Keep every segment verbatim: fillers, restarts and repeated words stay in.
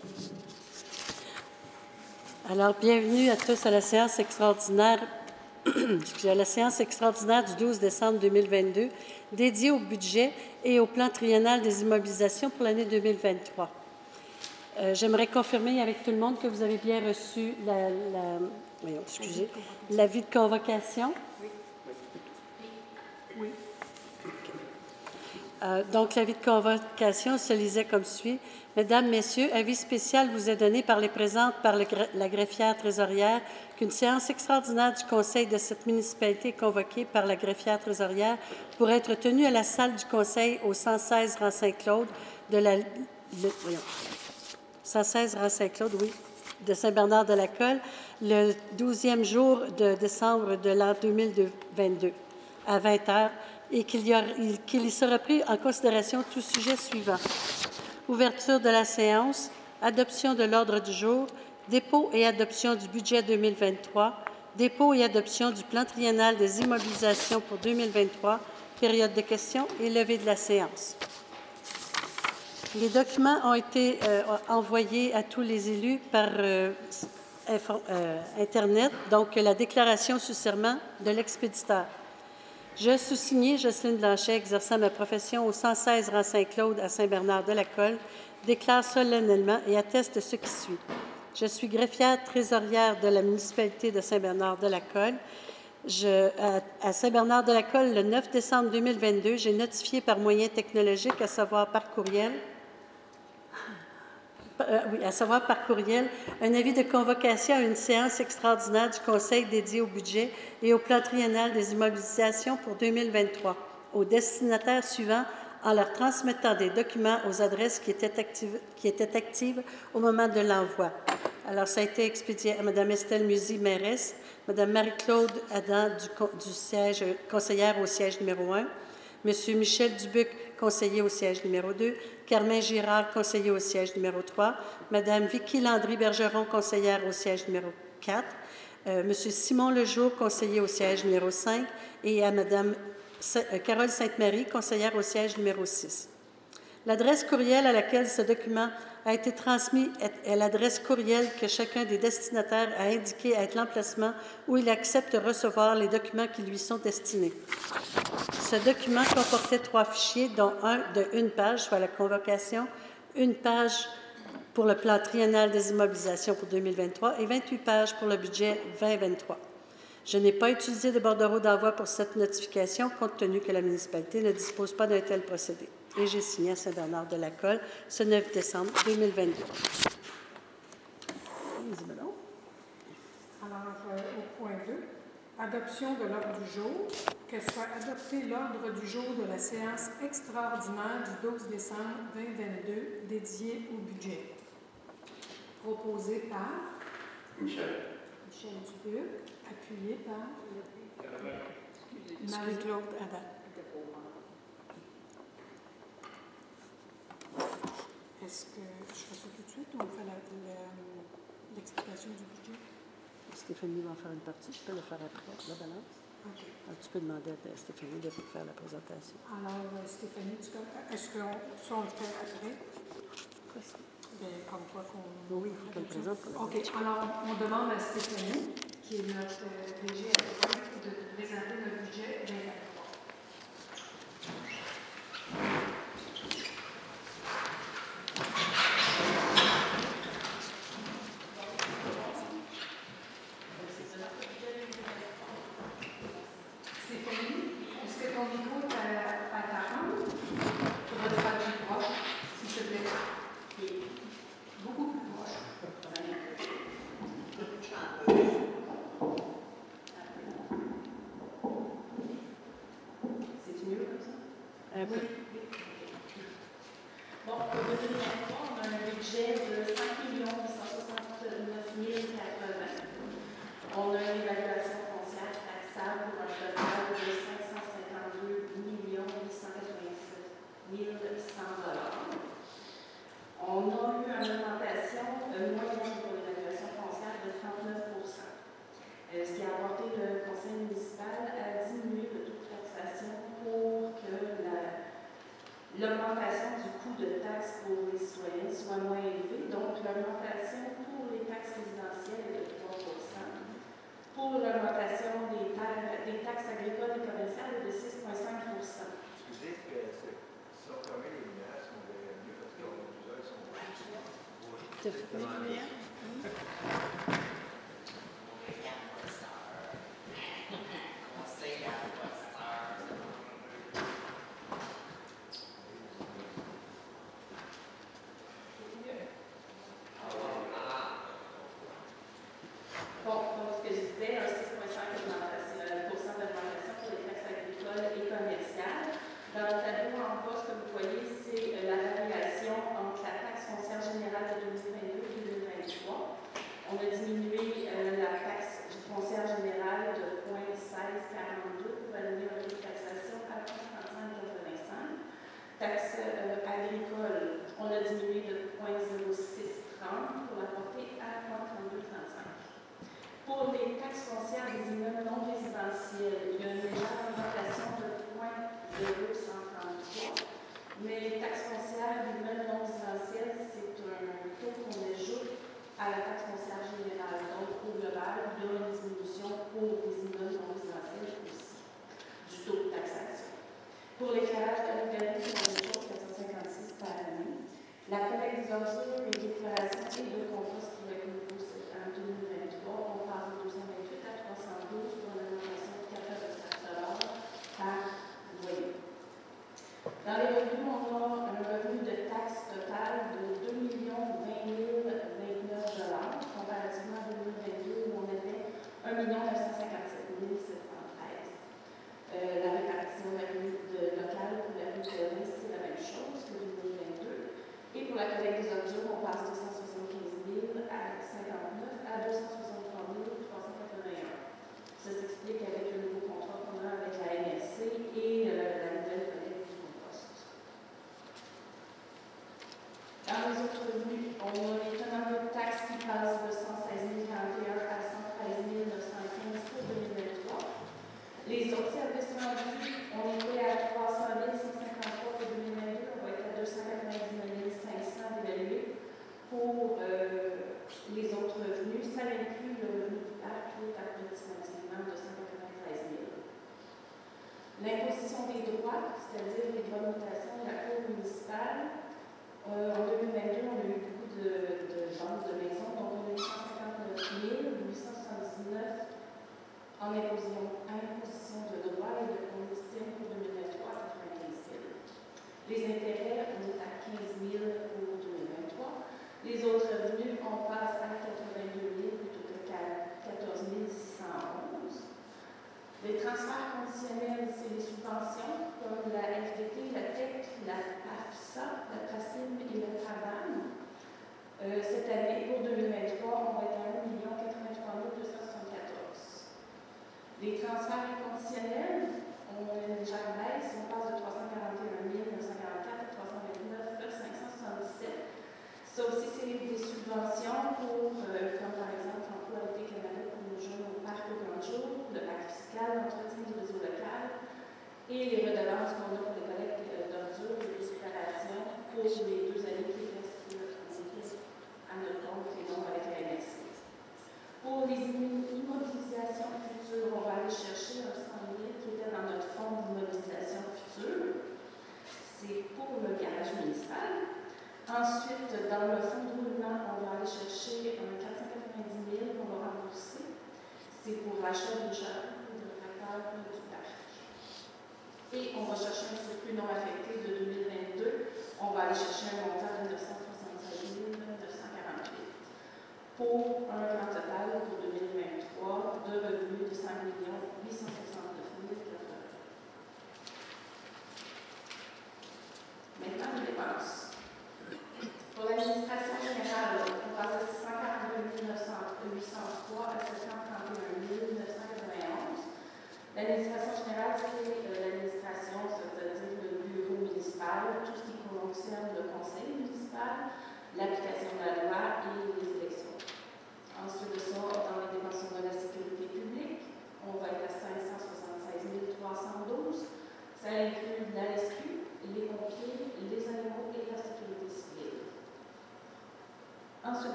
Alors, bienvenue à tous à la séance extraordinaire, à la séance extraordinaire du douze décembre deux mille vingt-deux, dédiée au budget et au plan triennal des immobilisations pour l'année deux mille vingt-trois. Euh, j'aimerais confirmer avec tout le monde que vous avez bien reçu la, la, voyons, excusez, l'avis de convocation. Oui. Oui. Euh, donc, l'avis de convocation se lisait comme suit. Mesdames, Messieurs, avis spécial vous est donné par les présentes par le, la greffière trésorière qu'une séance extraordinaire du Conseil de cette municipalité est convoquée par la greffière trésorière pour être tenue à la salle du Conseil au cent seize rue Saint-Claude de la... Le, voyons, cent seize rue Saint-Claude, oui, de Saint-Bernard-de-la-Colle, le douzième jour de décembre de l'an deux mille vingt-deux, à vingt heures, et qu'il y, qu'il y sera pris en considération tout sujet suivant. Ouverture de la séance, adoption de l'ordre du jour, dépôt et adoption du budget deux mille vingt-trois, dépôt et adoption du plan triennal des immobilisations pour deux mille vingt-trois, période de questions et levée de la séance. Les documents ont été euh, envoyés à tous les élus par euh, euh, Internet, donc la déclaration sous serment de l'expéditeur. Je, sous-signé Jocelyne Blanchet, exerçant ma profession au cent seize rue Saint-Claude à Saint-Bernard-de-la-Colle, déclare solennellement et atteste ce qui suit. Je suis greffière trésorière de la municipalité de Saint-Bernard-de-la-Colle. Je, à, à Saint-Bernard-de-la-Colle, le neuf décembre deux mille vingt-deux, j'ai notifié par moyen technologique, à savoir par courriel, Euh, oui, à savoir par courriel, un avis de convocation à une séance extraordinaire du Conseil dédié au budget et au plan triennal des immobilisations pour deux mille vingt-trois aux destinataires suivants en leur transmettant des documents aux adresses qui étaient actives, qui étaient actives au moment de l'envoi. Alors, ça a été expédié à Mme Estelle Musy, mairesse, Mme Marie-Claude Adam, du, du siège, conseillère au siège numéro un, M. Michel Dubuc, conseiller au siège numéro deux, Carmen Girard, conseiller au siège numéro trois, Mme Vicky Landry-Bergeron, conseillère au siège numéro quatre, euh, M. Simon Lejour, conseiller au siège numéro cinq, et à Mme Carole Sainte-Marie, conseillère au siège numéro six. L'adresse courriel à laquelle ce document a été transmis est l'adresse courriel que chacun des destinataires a indiqué être l'emplacement où il accepte de recevoir les documents qui lui sont destinés. Ce document comportait trois fichiers, dont un de une page, soit la convocation, une page pour le plan triennal des immobilisations pour deux mille vingt-trois et vingt-huit pages pour le budget vingt vingt-trois. Je n'ai pas utilisé de bordereau d'envoi pour cette notification, compte tenu que la municipalité ne dispose pas d'un tel procédé. Et j'ai signé à Saint-Bernard-de-la-Colle ce neuf décembre deux mille vingt-deux. Alors, euh, au point deux, adoption de l'ordre du jour, que soit adopté l'ordre du jour de la séance extraordinaire du douze décembre deux mille vingt-deux dédiée au budget. Proposé par Michel. Michel Dubuc, appuyé par Marie-Claude Adam. Est-ce que je fais ça tout de suite ou on fait la, la, l'explication du budget? Stéphanie va en faire une partie, je peux le faire après, la balance. Okay. Alors, tu peux demander à Stéphanie de faire la présentation. Alors, Stéphanie, tu peux, est-ce que ça on le fait après? Bien, comme quoi qu'on... Oui, il faut qu'elle présente. OK. Alors, on demande à Stéphanie, qui est notre D G adjoint, de présenter le budget vingt vingt-trois. L'augmentation du coût de taxes pour les citoyens soit moins élevée, donc le De fruits.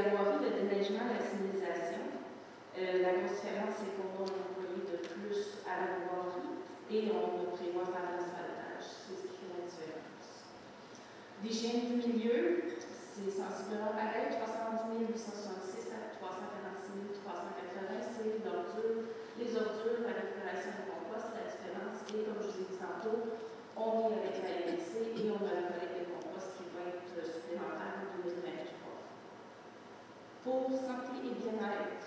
Euh, la grosse différence, c'est qu'on doit employer de plus à supplément pareil, trois cent dix mille huit cent soixante-six à trois cent quarante-six mille trois cent quatre-vingts, c'est l'ordure, les ordures, la récupération de compost, la différence, et comme je vous ai dit tantôt, on est avec la L N C et on a la collecte de compost qui va être supplémentaire en deux mille vingt-trois. Pour santé et bien-être,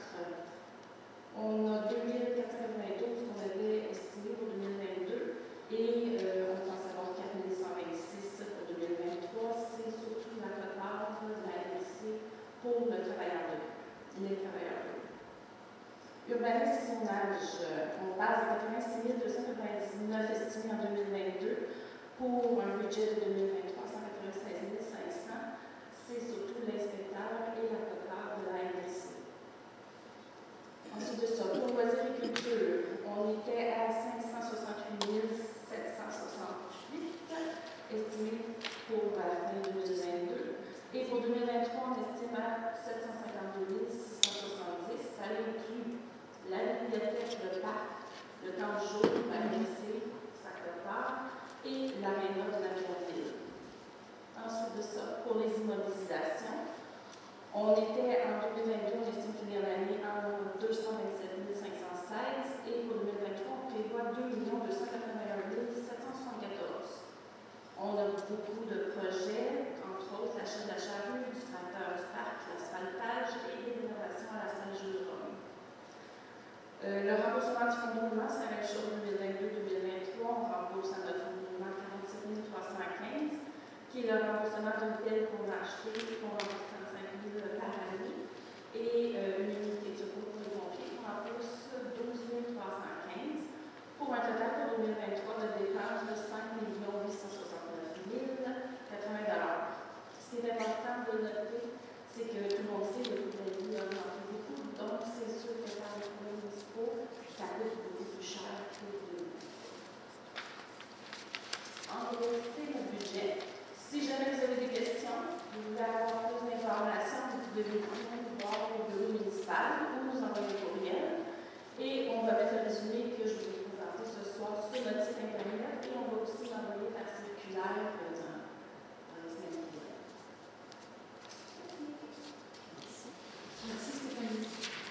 on a deux mille quatre cent quatre-vingt-douze qu'on avait estimé pour deux mille vingt-deux et euh, on pense avoir quatre mille cent vingt-six pour deux mille vingt-trois. C'est surtout la quote-part de la L N C pour le travailleur de rue, les travailleurs de rue. Urbanisme et zonage, on base à quatre-vingt-six mille deux cent quatre-vingt-dix-neuf estimés en deux mille vingt-deux pour un budget de deux mille vingt-trois, cent quatre-vingt-seize mille cinq cents. C'est surtout l'inspecteur et la quote-part de la L N C. Ensuite de ça, pour l'oisiriculture, on était à cinq cent soixante-huit mille sept cent soixante-huit estimés pour la fin deux mille vingt-deux. Et pour deux mille vingt-trois, on estime à sept cent cinquante-deux mille six cent soixante-dix. Ça inclut la bibliothèque, le parc, le temps de jour, la L N C, sa quote-part, et l'aréna de la ville. Ensuite de ça, pour les immobilisations, on était en deux mille vingt-deux, on estime finir l'année en deux cent vingt-sept mille cinq cent seize et pour deux mille vingt-trois, on prévoit deux millions deux cent quatre-vingt-un mille sept cent soixante-quatorze. On a beaucoup de projets, entre autres l'achat de la charrue, du tracteur du parc, l'asphaltage et les rénovations à la salle Jules Rome. Euh, le remboursement du fonds de roulement, c'est la même chose deux mille vingt-deux deux mille vingt-trois. On rembourse à notre fonds de roulement quarante-sept mille trois cent quinze, qui est le remboursement d'une pelle qu'on a acheté, qu'on rembourse trente-cinq mille par année, et euh, une unité de secours pour les pompiers, qu'on rembourse douze mille trois cent quinze, pour un total pour deux mille vingt-trois de dépenses de cinq millions huit cent soixante-neuf mille quatre-vingts dollars. Ce qui est important de noter, c'est que tout le monde sait que le coût de la vie a augmenté beaucoup, donc c'est sûr que par les coûts municipaux, ça coûte beaucoup plus cher que le En gros, c'est le budget. Si jamais vous avez des questions, vous voulez avoir plus d'informations, vous pouvez venir voir au bureau municipal ou nous envoyer un courriel. Et on va mettre le résumé que je vous ai présenté ce soir sur notre site internet et on va aussi l'envoyer par circulaire dans, dans les semaines qui viennent. Merci. Merci, Stéphanie.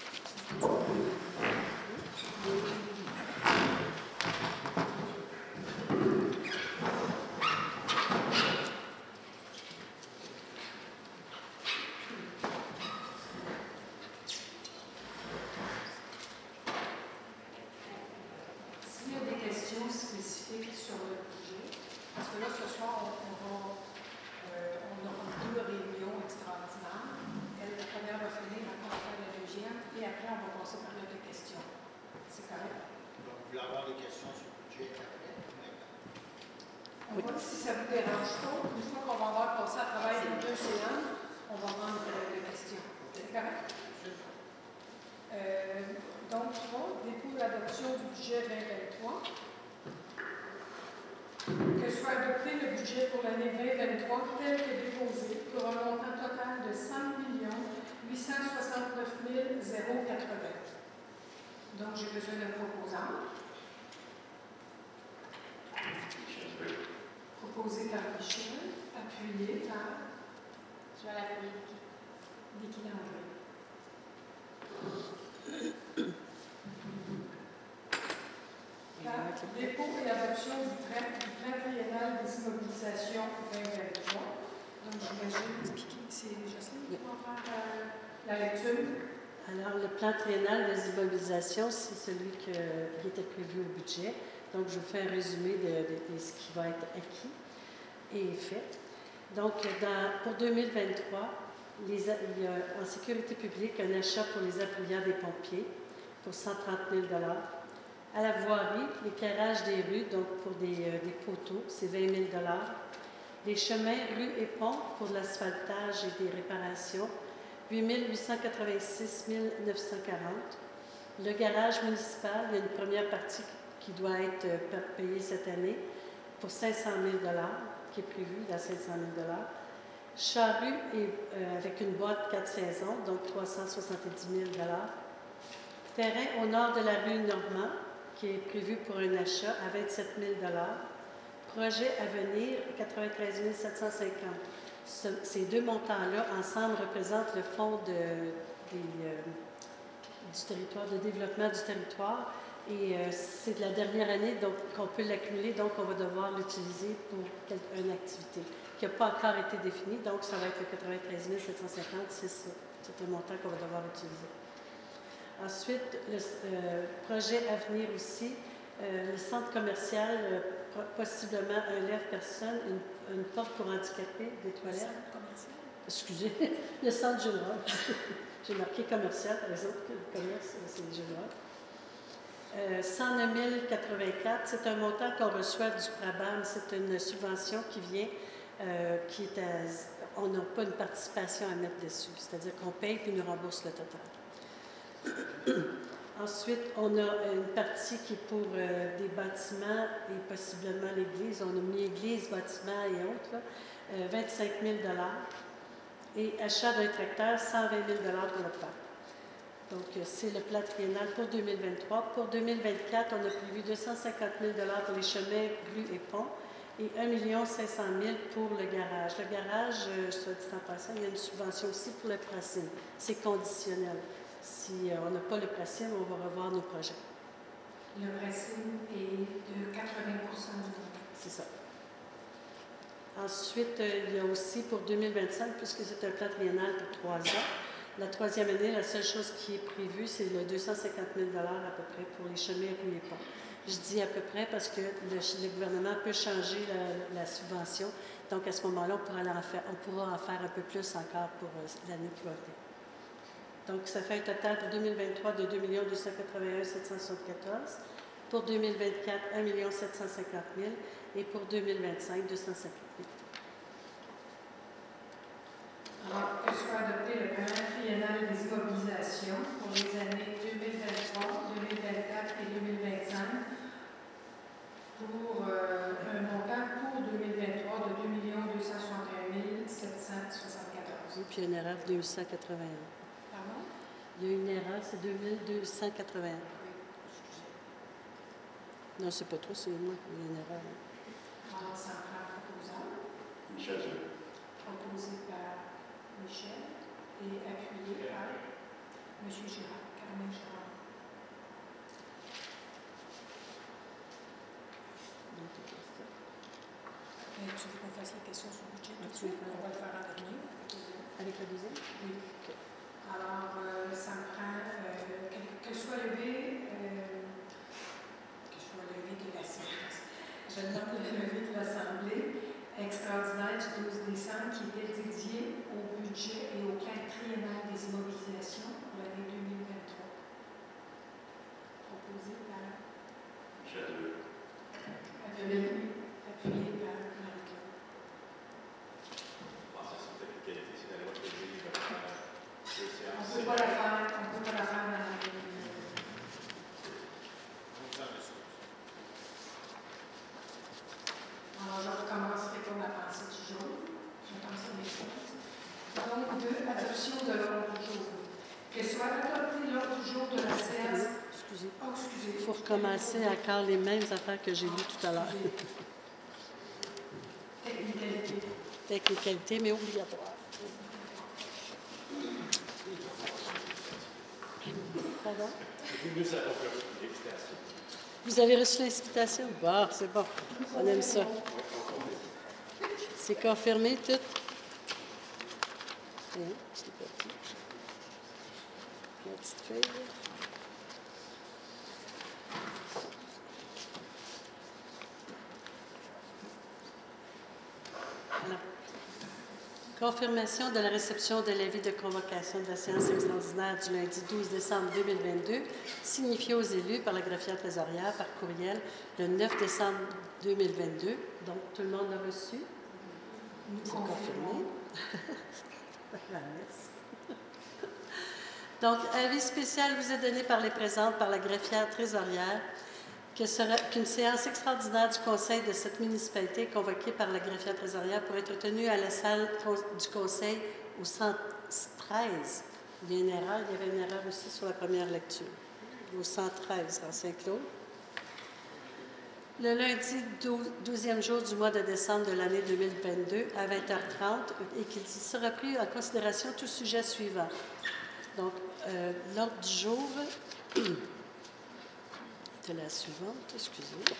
S'il y a des questions spécifiques sur le budget, parce que là, ce soir, on, on, va, euh, on aura deux réunions extraordinaires. Elle, la première va finir, après on va faire la deuxième, et après on va passer par les deux questions. C'est correct? Donc, vous voulez avoir des questions sur le budget après? On va, si ça vous dérange pas, une fois qu'on va avoir passé à travers les deux séances, on va rendre les questions. C'est correct? Euh, donc, trois, dépôt d'adoption du budget vingt vingt-trois. Que soit adopté le budget pour l'année vingt vingt-trois tel que déposé pour un montant total de cinq millions huit cent soixante-neuf mille quatre-vingts. Donc, j'ai besoin d'un proposant. Proposé par Michel, appuyé par Je vais l'appeler. Vicky Landry. quatre. Dépôt et adoption du plan, du plan triennal des immobilisations vingt vingt-trois. Donc, j'imagine que c'est Jocelyne qui va faire euh, la lecture. Alors, le plan triennal des immobilisations, c'est celui que, qui était prévu au budget. Donc, je vous fais un résumé de, de, de ce qui va être acquis et fait. Donc, dans, pour deux mille vingt-trois, les, il y a en sécurité publique un achat pour les appuyants des pompiers pour cent trente mille dollars. À la voirie, l'éclairage des rues, donc pour des, euh, des poteaux, c'est vingt mille dollars. Les chemins, rues et ponts pour l'asphaltage et des réparations, huit mille huit cent quatre-vingt-six mille neuf cent quarante. Le garage municipal, il y a une première partie qui doit être payée cette année pour cinq cent mille dollars, qui est prévue dans cinq cent mille dollars. Charrue et, euh, avec une boîte quatre saisons, donc trois cent soixante-dix mille dollars. Terrain au nord de la rue Normand, qui est prévu pour un achat à vingt-sept mille dollars. Projet à venir, quatre-vingt-treize mille sept cent cinquante. Ce, ces deux montants-là, ensemble, représentent le fonds de, des, euh, du territoire, de développement du territoire. Et euh, c'est de la dernière année, donc qu'on peut l'accumuler, donc on va devoir l'utiliser pour quelque, une activité qui n'a pas encore été définie. Donc, ça va être le quatre-vingt-treize mille sept cent cinquante, c'est ça. C'est un montant qu'on va devoir utiliser. Ensuite, le euh, projet à venir aussi, euh, le centre commercial, euh, possiblement un lève-personne, une, une porte pour handicapés, des toilettes. Le centre commercial? Excusez, le centre général. J'ai marqué commercial, par exemple, le commerce, c'est général. Euh, cent neuf mille quatre-vingt-quatre, c'est un montant qu'on reçoit du PRABAM. C'est une subvention qui vient, euh, qui est à, on n'a pas une participation à mettre dessus, c'est-à-dire qu'on paye puis nous rembourse le total. Ensuite, on a une partie qui est pour euh, des bâtiments et possiblement l'église. On a mis église, bâtiments et autres, là, euh, vingt-cinq mille dollars. Et achat d'un tracteur, cent vingt mille dollars pour le parc. Donc, c'est le plan triennal pour deux mille vingt-trois. Pour deux mille vingt-quatre, on a prévu deux cent cinquante mille dollars pour les chemins, rues et ponts et un million cinq cent mille pour le garage. Le garage, euh, soit dit en passant, il y a une subvention aussi pour le pricing. C'est conditionnel. Si euh, on n'a pas le pricing, on va revoir nos projets. Le pricing est de quatre-vingts pour cent du montant. C'est ça. Ensuite, euh, il y a aussi pour deux mille vingt-cinq, puisque c'est un plan triennal pour trois ans, la troisième année, la seule chose qui est prévue, c'est le deux cent cinquante mille dollars à peu près pour les chemins, rues et ponts. Je dis à peu près parce que le, le gouvernement peut changer la, la subvention. Donc, à ce moment-là, on pourra, en faire, on pourra en faire un peu plus encore pour euh, l'année qui va venir. Donc, ça fait un total pour deux mille vingt-trois de deux millions deux cent quatre-vingt-un mille sept cent soixante-quatorze. Pour deux mille vingt-quatre, un million sept cent cinquante mille. Et pour deux mille vingt-cinq, deux cent cinquante mille. Alors, que soit adopté le plan triennal des immobilisations pour les années deux mille vingt-trois, deux mille vingt-quatre et deux mille vingt-cinq pour euh, un montant pour deux mille vingt-trois de deux millions deux cent soixante et un mille sept cent soixante-quatorze. Et puis une erreur de deux cent quatre-vingt-un. Pardon? Il y a une erreur, c'est deux mille deux cent quatre-vingt-un. Oui, excusez. Non, c'est pas toi, c'est moi. Il y a une erreur. Alors, ça prend proposant. Michel Dieu. Proposé par Michel et appuyé par M. Girard, Carmen Girard. Mais tu veux qu'on fasse les questions sur le budget tout de suite? On va le faire avec lui. Avec la deuxième? Oui. Okay. Alors, euh, ça me prend euh, que, que soit levé, euh, que soit levé de la séance. Je demande le levé de l'Assemblée extraordinaire du douze décembre qui était dédié au budget et au plan triennal des immobilisations pour l'année deux mille vingt-trois. Proposé par Michel Dieu. appuyé, appuyé par Marie-Claude. Bon, ça, c'est peut-être une qualité, c'est d'aller votre livre. On ne peut pas la faire, on ne peut pas la faire dans la Alors, je recommencerai pour la pensée du jour. Je pense à mes choses. Donc, deux, adoption de l'ordre du jour. Que soit adopté l'ordre du jour de la séance. Excusez. Oh, excusez. Il faut recommencer encore les mêmes affaires que j'ai lues tout à l'heure. Technicalité. Technicalité, mais obligatoire. Pardon? Vous avez reçu l'invitation? Bon, c'est bon. On aime ça. C'est confirmé, tout? Hein, je l'ai pas pris. La petite feuille. Voilà. Confirmation de la réception de l'avis de convocation de la séance extraordinaire du lundi douze décembre deux mille vingt-deux, signifié aux élus par la greffière trésorière par courriel le neuf décembre deux mille vingt-deux. Donc, tout le monde l'a reçu. C'est confirmé. Donc, avis spécial vous est donné par les présentes par la greffière trésorière que sera, qu'une séance extraordinaire du conseil de cette municipalité convoquée par la greffière trésorière pour être tenue à la salle du conseil au cent treize. Il y a une erreur, il y avait une erreur aussi sur la première lecture. Au cent treize, à Saint-Claude. Le lundi douzième jour du mois de décembre de l'année deux mille vingt-deux à vingt heures trente et qu'il sera pris en considération tout sujet suivant. Donc, euh, l'ordre du jour de la suivante, excusez.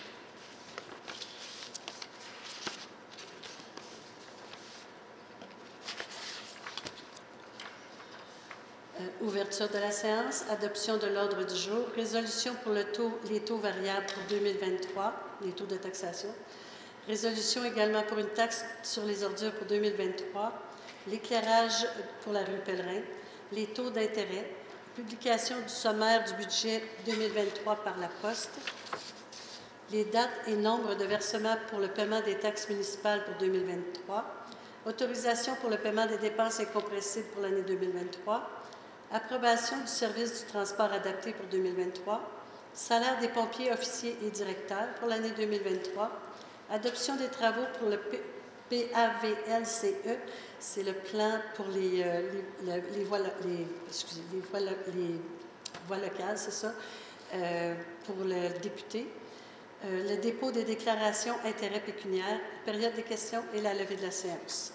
Euh, ouverture de la séance, adoption de l'ordre du jour, résolution pour le taux, les taux variables pour deux mille vingt-trois, les taux de taxation, résolution également pour une taxe sur les ordures pour deux mille vingt-trois, l'éclairage pour la rue Pellerin, les taux d'intérêt, publication du sommaire du budget deux mille vingt-trois par la Poste, les dates et nombre de versements pour le paiement des taxes municipales pour deux mille vingt-trois, autorisation pour le paiement des dépenses incompressibles pour l'année deux mille vingt-trois, approbation du service du transport adapté pour deux mille vingt-trois, salaire des pompiers, officiers et directeurs pour l'année deux mille vingt-trois, adoption des travaux pour le P A V L C E, c'est le plan pour les, euh, les, les, voies, les, excusez, les, voies, les voies locales, c'est ça, euh, pour le député, euh, le dépôt des déclarations intérêts pécuniaires, période des questions et la levée de la séance.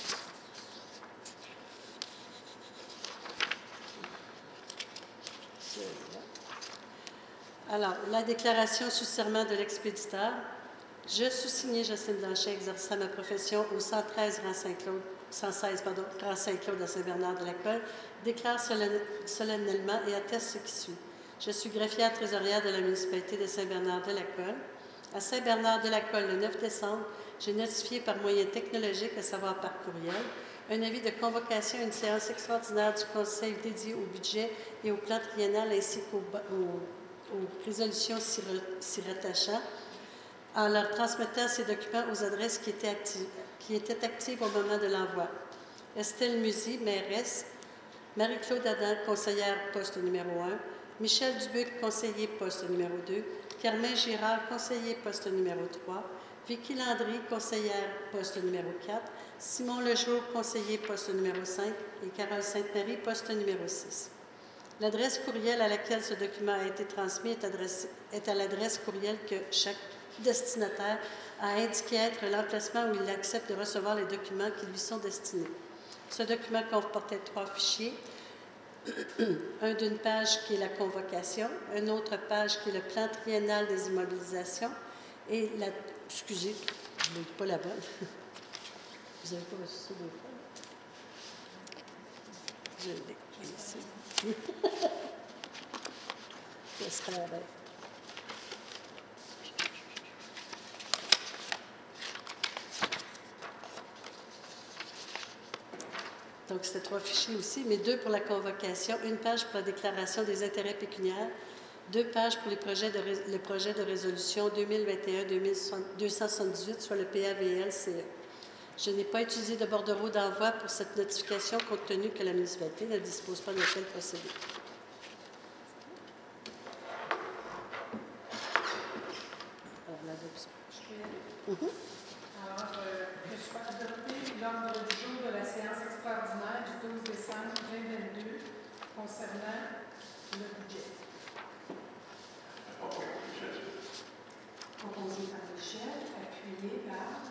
Alors, la déclaration sous serment de l'expéditeur. Je, sous-signé Jocelyne Blanchet, exerçant ma profession au cent treize rang Saint-Claude, cent seize, pardon, rang Saint-Claude à Saint-Bernard-de-la-Colle, déclare solennellement et atteste ce qui suit. Je suis greffière trésorière de la municipalité de Saint-Bernard-de-la-Colle. À Saint-Bernard-de-la-Colle, le neuf décembre, j'ai notifié par moyen technologique, à savoir par courriel, un avis de convocation à une séance extraordinaire du Conseil dédié au budget et au plan triennal ainsi qu'aux aux, aux résolutions s'y rattachant, en leur transmettant ces documents aux adresses qui étaient actives, qui étaient actives au moment de l'envoi. Estelle Musy, mairesse, Marie-Claude Adam, conseillère poste numéro un, Michel Dubuc, conseiller poste numéro deux, Carmen Girard, conseiller poste numéro trois, Vicky Landry, conseillère poste numéro quatre, Simon Lejour, conseiller poste numéro cinq et Carole Sainte-Marie, poste numéro six. L'adresse courriel à laquelle ce document a été transmis est, adressé, est à l'adresse courriel que chaque destinataire a indiqué être l'emplacement où il accepte de recevoir les documents qui lui sont destinés. Ce document comportait trois fichiers. Un d'une page qui est la convocation, une autre page qui est le plan triennal des immobilisations et la... Excusez, je n'ai pas la bonne. Vous n'avez pas reçu ça deux fois? Je l'ai ici. Ce serait la bête. Donc, c'était trois fichiers aussi, mais deux pour la convocation, une page pour la déclaration des intérêts pécuniaires, deux pages pour les projets de ré... le projet de résolution deux mille vingt et un deux cent soixante-dix-huit, soit le P A V L C E. Je n'ai pas utilisé de bordereau d'envoi pour cette notification, compte tenu que la municipalité ne dispose pas de tel procédé. Alors, l'adoption. Mm-hmm. Alors, euh, que soit adopté l'ordre du jour de la séance extraordinaire du douze décembre deux mille vingt-deux concernant le budget. Proposé par Michel, appuyé par...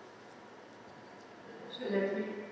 Je l'appuie.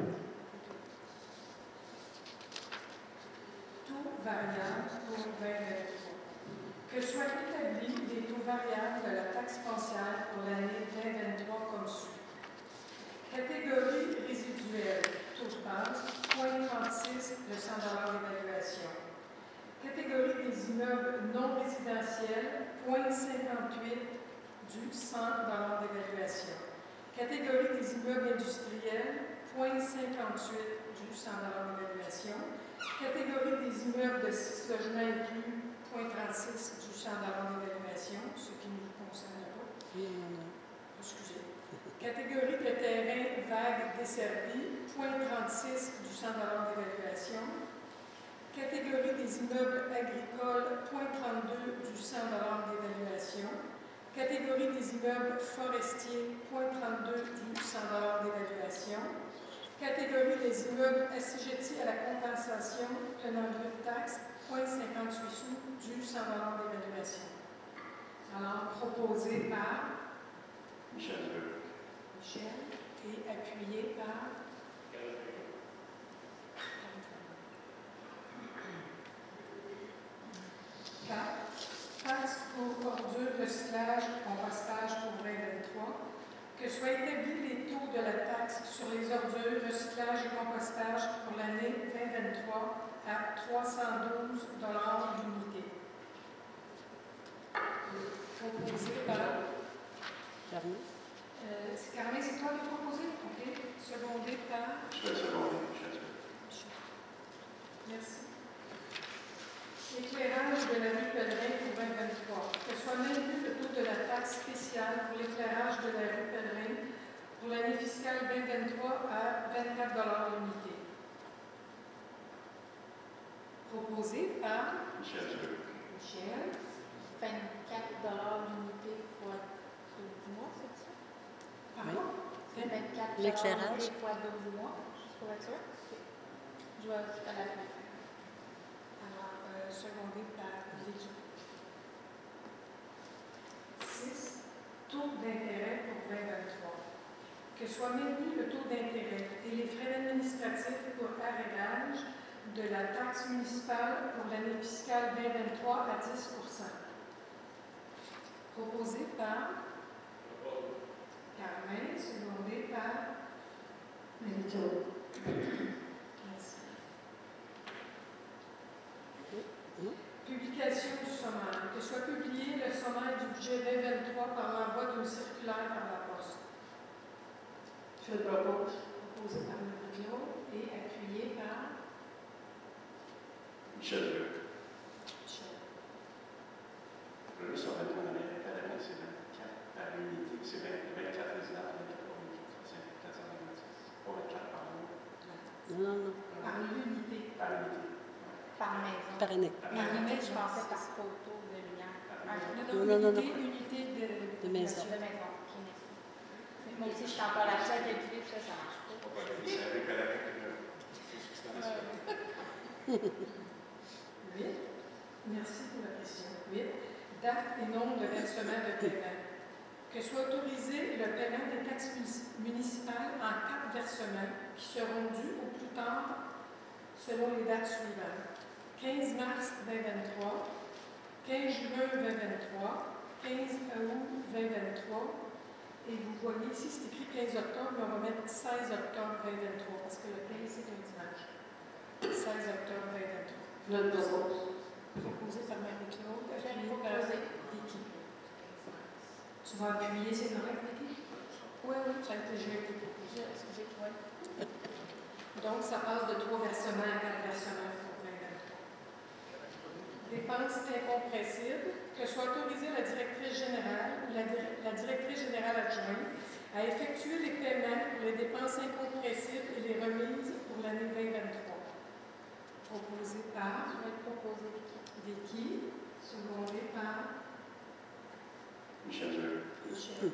Tout variable pour vingt vingt-trois. Que soient établis les taux variables de la taxe foncière pour l'année vingt vingt-trois comme suit. Catégorie résiduelle, taux de base, zéro virgule trente-six, le cent dollars d'évaluation. Catégorie des immeubles non résidentiels, zéro virgule cinquante-huit du cent dollars d'évaluation. Catégorie des immeubles industriels, zéro virgule cinquante-huit du cent dollars d'évaluation. Catégorie des immeubles de six logements inclus, zéro virgule trente-six du cent dollars d'évaluation, ce qui ne vous concerne pas. Oui, non, non. Excusez. Catégorie de terrains vagues desservis, zéro virgule trente-six du cent dollars d'évaluation. Catégorie des immeubles agricoles, zéro virgule trente-deux du cent dollars d'évaluation. Catégorie des immeubles forestiers, zéro virgule trente-deux du cent dollars d'évaluation. Catégorie des immeubles assujettis à la compensation tenant lieu de taxe, zéro virgule cinquante-huit sous du cent dollars d'évaluation. Alors, proposé par Michel Dubuc. Michel et appuyé par quatre. Taxe pour ordures, recyclage, compostage pour vingt vingt-trois. Que soient établis les taux de la taxe sur les ordures, recyclage et compostage pour l'année vingt vingt-trois à trois cent douze dollars l'unité. Proposé par Carmen. Euh, c'est Carmen, c'est toi qui as proposé? OK. Secondé par Je vais le seconder, Michel Dubuc. Merci. Éclairage de la rue Pellerin pour vingt vingt-trois. Que soit maintenu le taux de la taxe spéciale pour l'éclairage de la rue Pellerin pour l'année fiscale vingt vingt-trois à vingt-quatre dollars l'unité. Proposé par Michel Dubuc. Michel. vingt-quatre dollars l'unité fois douze mois, c'est ça? Pardon? vingt-quatre L'éclairage. l'unité fois douze mois, juste pour être sûr. Ok. Je vais à la fin. Alors, euh, secondé par Vicky. six. Taux d'intérêt pour vingt vingt-trois. Que soit maintenu le taux d'intérêt et les frais administratifs pour arrêtage de la taxe municipale pour l'année fiscale vingt vingt-trois à dix pour cent. Proposé par Carmen, secondé par Marie-Claude. Merci. Publication du sommaire. Que soit publié le sommaire du budget vingt vingt-trois par l'envoi d'une circulaire par la poste. Je le propose. Proposé par Marie-Claude et appuyé par Michel Dubuc. Michel. Je veux juste remettre mon avis. La dernière, c'est vingt-quatre par unité. C'est vingt-quatre résidents, vingt-quatre par unité. C'est quatre cent vingt-six. Pas vingt-quatre par mois. Non, non, non. Par l'unité. Par unité. Par maison. Par année. Par unité, je pensais par photo de lumière. Ah, Non, non, non, non. Unité, unité de, De maison. de maison. Ok, merci. Moi aussi, je suis encore là-dessus à calculer, puis ça, ça marche pas. C'est avec la huit. Merci pour la question. huit. Date et nombre de versements de paiement. Que soit autorisé le paiement des taxes municipales en quatre versements qui seront dus au plus tard selon les dates suivantes. quinze mars vingt vingt-trois, quinze juin vingt vingt-trois, quinze août vingt vingt-trois, et vous voyez ici, c'est écrit quinze octobre, mais on va mettre seize octobre vingt vingt-trois, parce que le quinze, c'est un dimanche. seize octobre vingt vingt-trois. Je le propose. Proposé par Marie-Claude, Je vais appuyé le par proposer. Vicky. Tu vas appuyer, c'est correct, Vicky? Oui, oui, ça a été déjà été proposé. Excusez, oui. Donc, ça passe de trois versements à quatre versements pour vingt vingt-trois. Dépenses incompressibles. Que soit autorisée la directrice générale ou la, la directrice générale adjointe à effectuer les paiements pour les dépenses incompressibles et les remises pour l'année vingt vingt-trois. Proposé par Je vais le proposer, Vicky. Vicky, secondé par Michel Dubuc. Michel.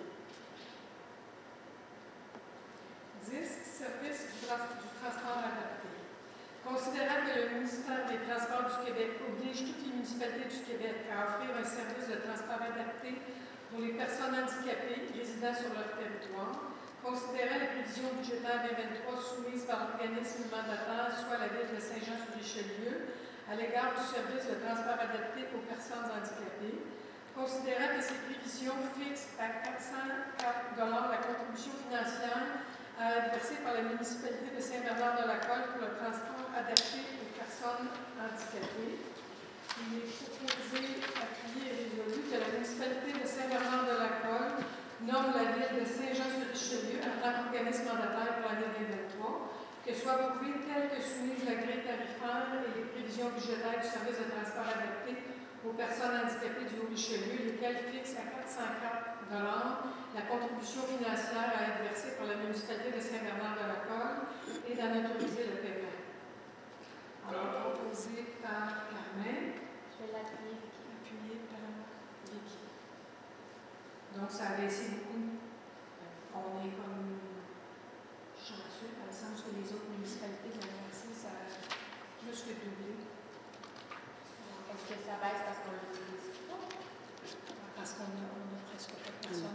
dix. Service du, trans du transport adapté. Considérant que le ministère des Transports du Québec oblige toutes les municipalités du Québec à offrir un service de transport adapté pour les personnes handicapées résidant sur leur territoire, considérant les prévisions budgétaires vingt vingt-trois soumises par l'organisme mandataire, soit la Ville de Saint-Jean-sur-Richelieu, à l'égard du service de transport adapté aux personnes handicapées, considérant que ces prévisions fixent à quatre cent quatre dollars la contribution financière à être versée par la municipalité de Saint-Bernard-de-la-Colle pour le transport adapté aux personnes handicapées. Il est proposé, appuyé et résolu que la municipalité de Saint-Bernard-de-la-Colle nomme la Ville de Saint-Jean-sur-Richelieu en tant qu'organisme mandataire pour l'année vingt vingt-trois, que soit approuvé tel que soumise la grille tarifaire et les prévisions budgétaires du service de transport adapté aux personnes handicapées du Haut-Richelieu, lesquelles fixent à quatre cent quatre dollars la contribution financière à être versée par la municipalité de Saint-Bernard-de-la-Colle et d'en autoriser le paiement. Alors, proposé par Carmen, Je vais l'appuyer, Vicky. appuyé par Vicky. Donc, ça a baissé beaucoup. On est comme chanceux, dans le sens que les autres municipalités de la Mauricie, ça a plus que doublé. Est-ce que ça baisse parce qu'on l'utilise pas? Parce qu'on a, on a presque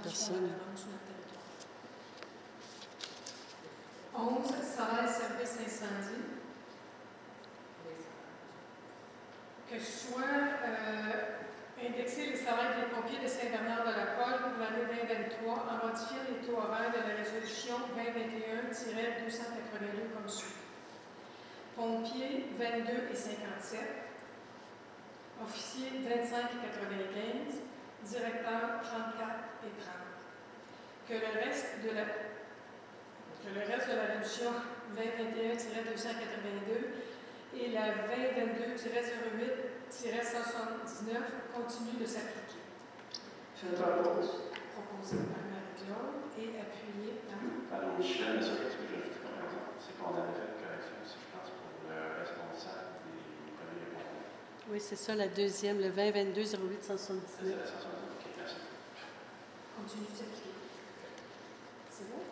qui ça, font la là. demande sur notre territoire. onze, salaire service incendie. Que soit euh, indexer les salaires des pompiers de Saint-Bernard-de-la-Colle pour l'année vingt vingt-trois en modifiant les taux horaires de la résolution vingt vingt et un deux cent quatre-vingt-deux comme suit. Pompiers vingt-deux et cinquante-sept, officiers vingt-cinq et quatre-vingt-quinze, directeur trente-quatre et trente. Que le reste de la, que le reste de la résolution vingt vingt et un deux cent quatre-vingt-deux et la vingt vingt-deux zéro huit cent soixante-dix-neuf continue de s'appliquer. Je propose. Proposé par Marie-Claude et appuyé par... Pardon, Michel, mais ça, qu'est-ce que j'ai ajouté comme exemple? C'est qu'on avait fait une correction aussi, je pense, pour le responsable des premiers bons. Oui, c'est ça, la deuxième, le vingt vingt-deux zéro huit cent soixante-dix-neuf. C'est la cent soixante-dix. OK, merci. Continue de s'appliquer. C'est bon?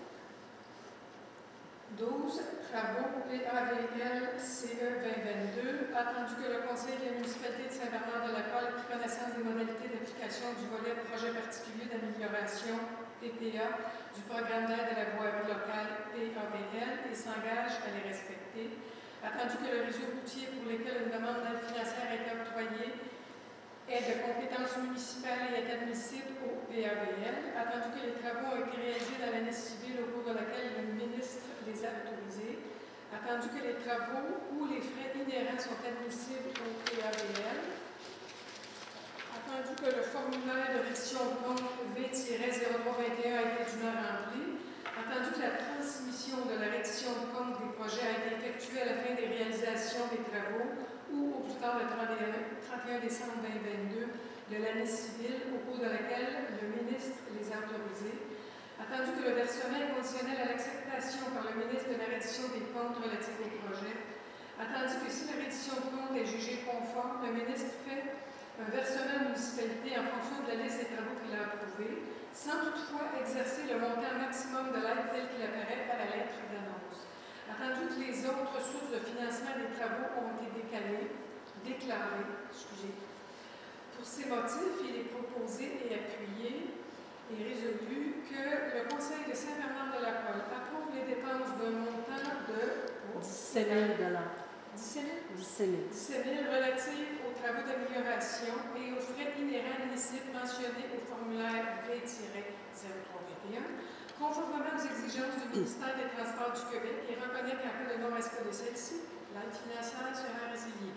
douze. Travaux P A V L C E vingt vingt-deux. Attendu que le Conseil de la municipalité de Saint-Bernard-de-la-Colle ait pris connaissance des modalités d'application du volet projet particulier d'amélioration P P A du programme d'aide à la voirie locale P A V L et s'engage à les respecter. Attendu que le réseau routier pour lequel une demande d'aide financière a été octroyée est de compétence municipale et est admissible au P A V L. Attendu que les travaux ont été réalisés dans l'année civile au cours de laquelle le ministre les a autorisés. Attendu que les travaux ou les frais inhérents sont admissibles au P A V L. Attendu que le formulaire de rédition de compte V zéro trois vingt et un a été dûment rempli. Attendu que la transmission de la rédition de compte des projets a été effectuée à la fin des réalisations des travaux ou au plus tard le trente et un décembre deux mille vingt-deux de l'année civile au cours de laquelle le ministre les a autorisés. Attendu que le versement est conditionnel à l'acceptation par le ministre de la reddition des comptes relatifs au projet. Attendu que si la reddition de comptes est jugée conforme, le ministre fait un versement à la municipalité en fonction de la liste des travaux qu'il a approuvés, sans toutefois exercer le montant maximum de l'aide tel qu'il apparaît à la lettre d'annonce. Attendu que les autres sources de financement des travaux ont été décalées, déclarées, excusez. Pour ces motifs, il est proposé et appuyé et résolu que le Conseil de Saint-Bernard-de-la-Colle approuve les dépenses d'un montant de dix-sept mille dollars. dix-sept mille dix-sept mille. dix-sept mille relatifs aux travaux d'amélioration et aux frais inhérents admissibles mentionnés au formulaire V zéro trois vingt et un, conformément aux exigences du ministère des Transports du Québec et reconnaît qu'en cas de non-respect de celle-ci, l'aide financière sera résiliée.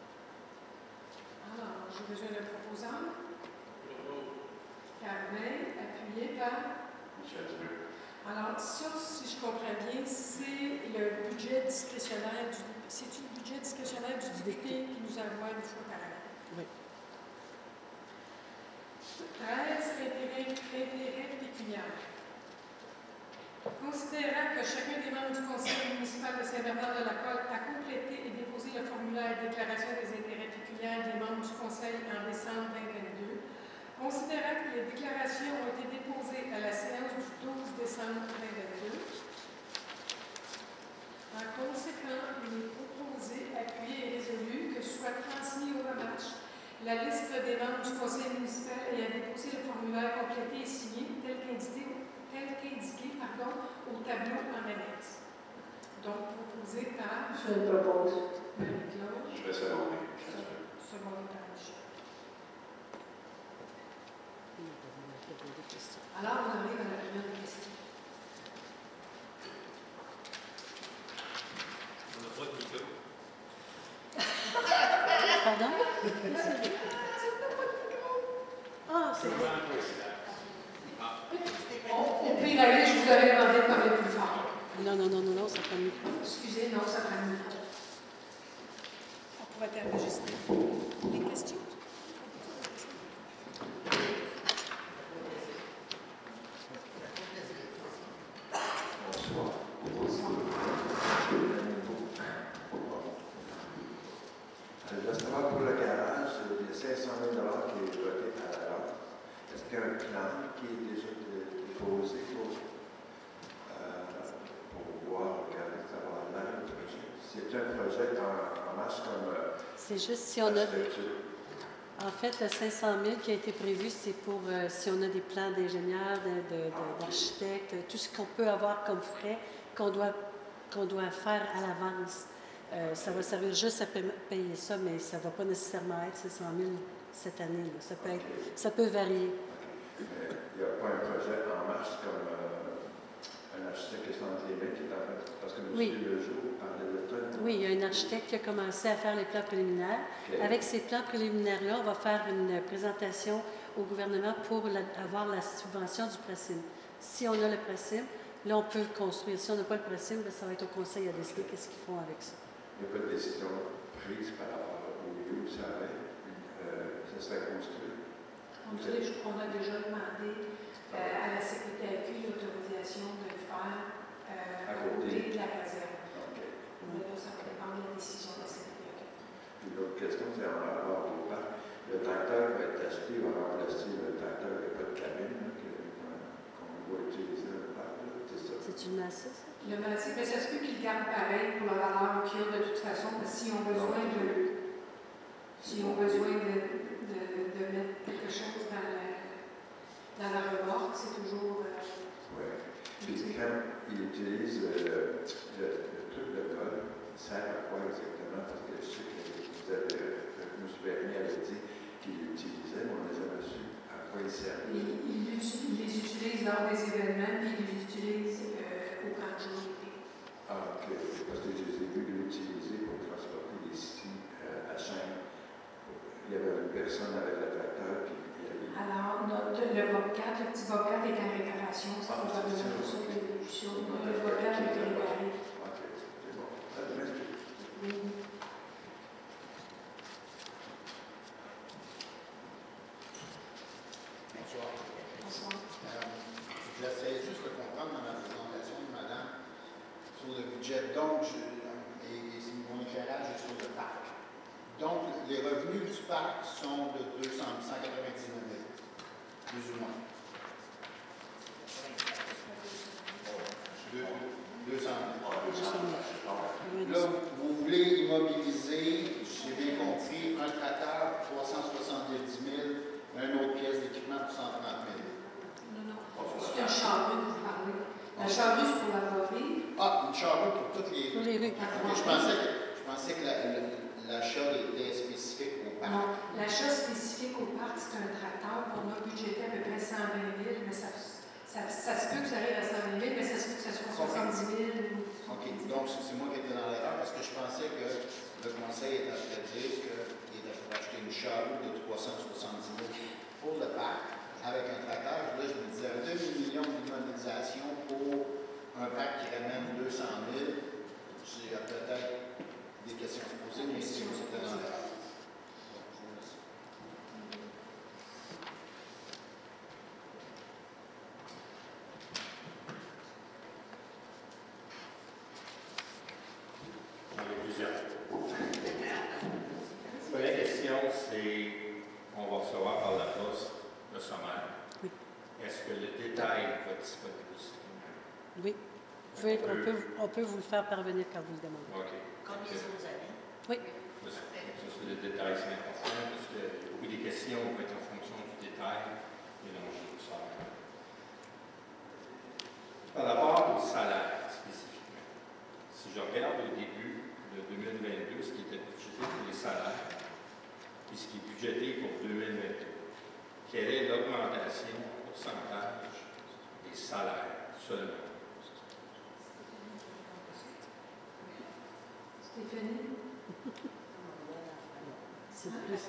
Alors, j'ai besoin d'un proposant. Carmen, appuyé par Michel Dubuc. Alors, ça, si je comprends bien, c'est le budget discrétionnaire du c'est le budget discrétionnaire du député qui nous envoie une fois par année. Oui. treize. Intérêt, intérêt pécuniaire. Considérant que chacun des membres du Conseil municipal de Saint-Bernard-de-la-Colle a complété et déposé le formulaire de déclaration des intérêts pécuniaires des membres du Conseil en décembre deux mille vingt-deux, considérant que les déclarations ont été déposées à la séance du douze décembre deux mille vingt-deux, en conséquent, il est proposé, appuyé et résolu que soit transmis au rematch la liste des membres du conseil municipal ayant déposé le formulaire complété et signé tel qu'indiqué, tel qu'indiqué pardon, au tableau en annexe. Donc, proposé par... Je le propose. Marie-Claude. Je vais seconder. Secondé par Michel. Alors, on arrive à la première question. On n'a pas de micro. Pardon? Ah, c'est bon. Au pire, allez, je vous avais demandé de parler plus fort. Non, non, non, non, non, ça prend le micro. Excusez, non, ça prend le micro. On pourrait enregistrer les questions. Le restaurant pour le garage, il y a cinq cent mille dollars qui est voté à la vente. Est-ce qu'il y a un plan qui est déjà déposé pour, euh, pour voir regarder ça va l'air du projet? C'est un projet en, en marche comme. Euh, C'est juste si on a des... En fait, le cinq cent mille qui a été prévu, c'est pour euh, si on a des plans d'ingénieurs, de- de- de- d'architectes, tout ce qu'on peut avoir comme frais qu'on doit, qu'on doit faire à l'avance. Euh, ça va servir juste à pa- payer ça, mais ça ne va pas nécessairement être cinq cent mille cette année. Là. Ça, peut être, ça peut varier. Mais il n'y a pas un projet en marche comme euh, un architecte qui est entre les mains qui est en train de- parce que M. Oui. Lejour parlait de ça. Oui, il y a un architecte qui a commencé à faire les plans préliminaires. Ok. Avec ces plans préliminaires-là, on va faire une présentation au gouvernement pour la- avoir la subvention du PRACIM. Si on a le PRACIM, là, on peut le construire. Si on n'a pas le PRACIM, bien, ça va être au conseil à décider qu'est-ce qu'ils font avec ça. Il n'y a pas de décision prise par rapport au lieu où ça va être. Euh, ça serait construit. On a déjà, on a déjà demandé euh, à la Sécurité Q l'autorisation de le faire euh, à côté de la caserne. OK. Mais là, ça va dépendre de la décision de la Sécurité Q. Puis l'autre question, c'est en rapport au parc. Le tracteur va être acheté, va remplacer le tracteur qui n'a pas de cabine, là, que- qu'on va utiliser dans le parc. là. C'est ça. C'est une masse, ça? Le massif, mais ça se peut qu'ils le gardent pareil pour la valeur qu'il y a de toute façon, parce qu'ils ont besoin de, s'ils ont besoin de, de, de mettre quelque chose dans la, dans la remorque, c'est toujours euh, Oui. Puis quand il utilise le, le, le, le truc de vol, il sert à quoi exactement? Parce que je sais que vous avez, M. Bernier avait dit qu'il l'utilisait, mais on n'a jamais su à quoi il servait. ils, ils l'uti- ils les utilisent lors des événements, puis ils les utilisent euh, au grand jour d'été. Ah, OK. Parce que je les ai vus l'utiliser pour transporter des scies euh, à chaîne. Il y avait une personne avec le tracteur, puis il y avait... Alors, notre, le Bobcat, le petit Bobcat est en réparation, c'est Ah, probablement c'est pour ça. ça que l'évolution. Le Bobcat est réparé. OK, c'est bon. Ça te reste. Oui. Bonsoir. Bonsoir. Euh, J'essaie juste de comprendre dans la présentation de madame sur le budget. Donc, je, et, et c'est mon éclairage est sur le parc. Donc, les revenus du parc sont de deux cents, cent quatre-vingt-dix-neuf mille, plus ou moins. Deux- deux cent mille. Là, vous voulez immobiliser, j'ai bien compris, un tracteur trois cent soixante-dix mille, une autre pièce d'équipement pour cent trente mille. Non, non. C'est une charrue que vous parlez. La charrue, c'est pour la voirie. Ah, une charrue pour toutes les Pour les rues. Ok, je pensais que, je pensais que la- la- l'achat était spécifique au parc. Non, l'achat spécifique au parc, c'est un tracteur. On a budgété à peu près cent vingt mille, mais ça, ça, ça se peut que ça arrive à cent vingt mille, mais ça se peut que ça soit soixante-dix mille. ou- OK, donc c'est c'est moi qui étais dans l'erreur parce que je pensais que le conseil était en train de dire qu'il était pour acheter une charrue de trois cent soixante-dix mille pour le parc avec un tracteur. Là, je me disais un demi-million d'immobilisation pour un parc qui ramène deux cent mille. J'ai euh, peut-être des questions à se poser, mais c'est moi qui étais dans l'erreur. Bon, je vous remercie. J'en ai plusieurs. La première question, c'est on va recevoir par la poste le sommaire. Oui. Est-ce que le détail va être disponible aussi? Oui. Vous pouvez- on, peut, on peut vous le faire parvenir quand vous le demandez. OK. Comme les autres années. Oui. Ça, c'est le détail, c'est important parce que beaucoup des questions vont être en fonction du détail et non juste du salaire. Par rapport au salaire spécifiquement, si je regarde au début de deux mille vingt-deux, ce qui était budgété pour les salaires, et ce qui est budgété pour deux mille vingt-deux, quelle est l'augmentation en pourcentage des salaires seulement? Stéphanie? C'est plus.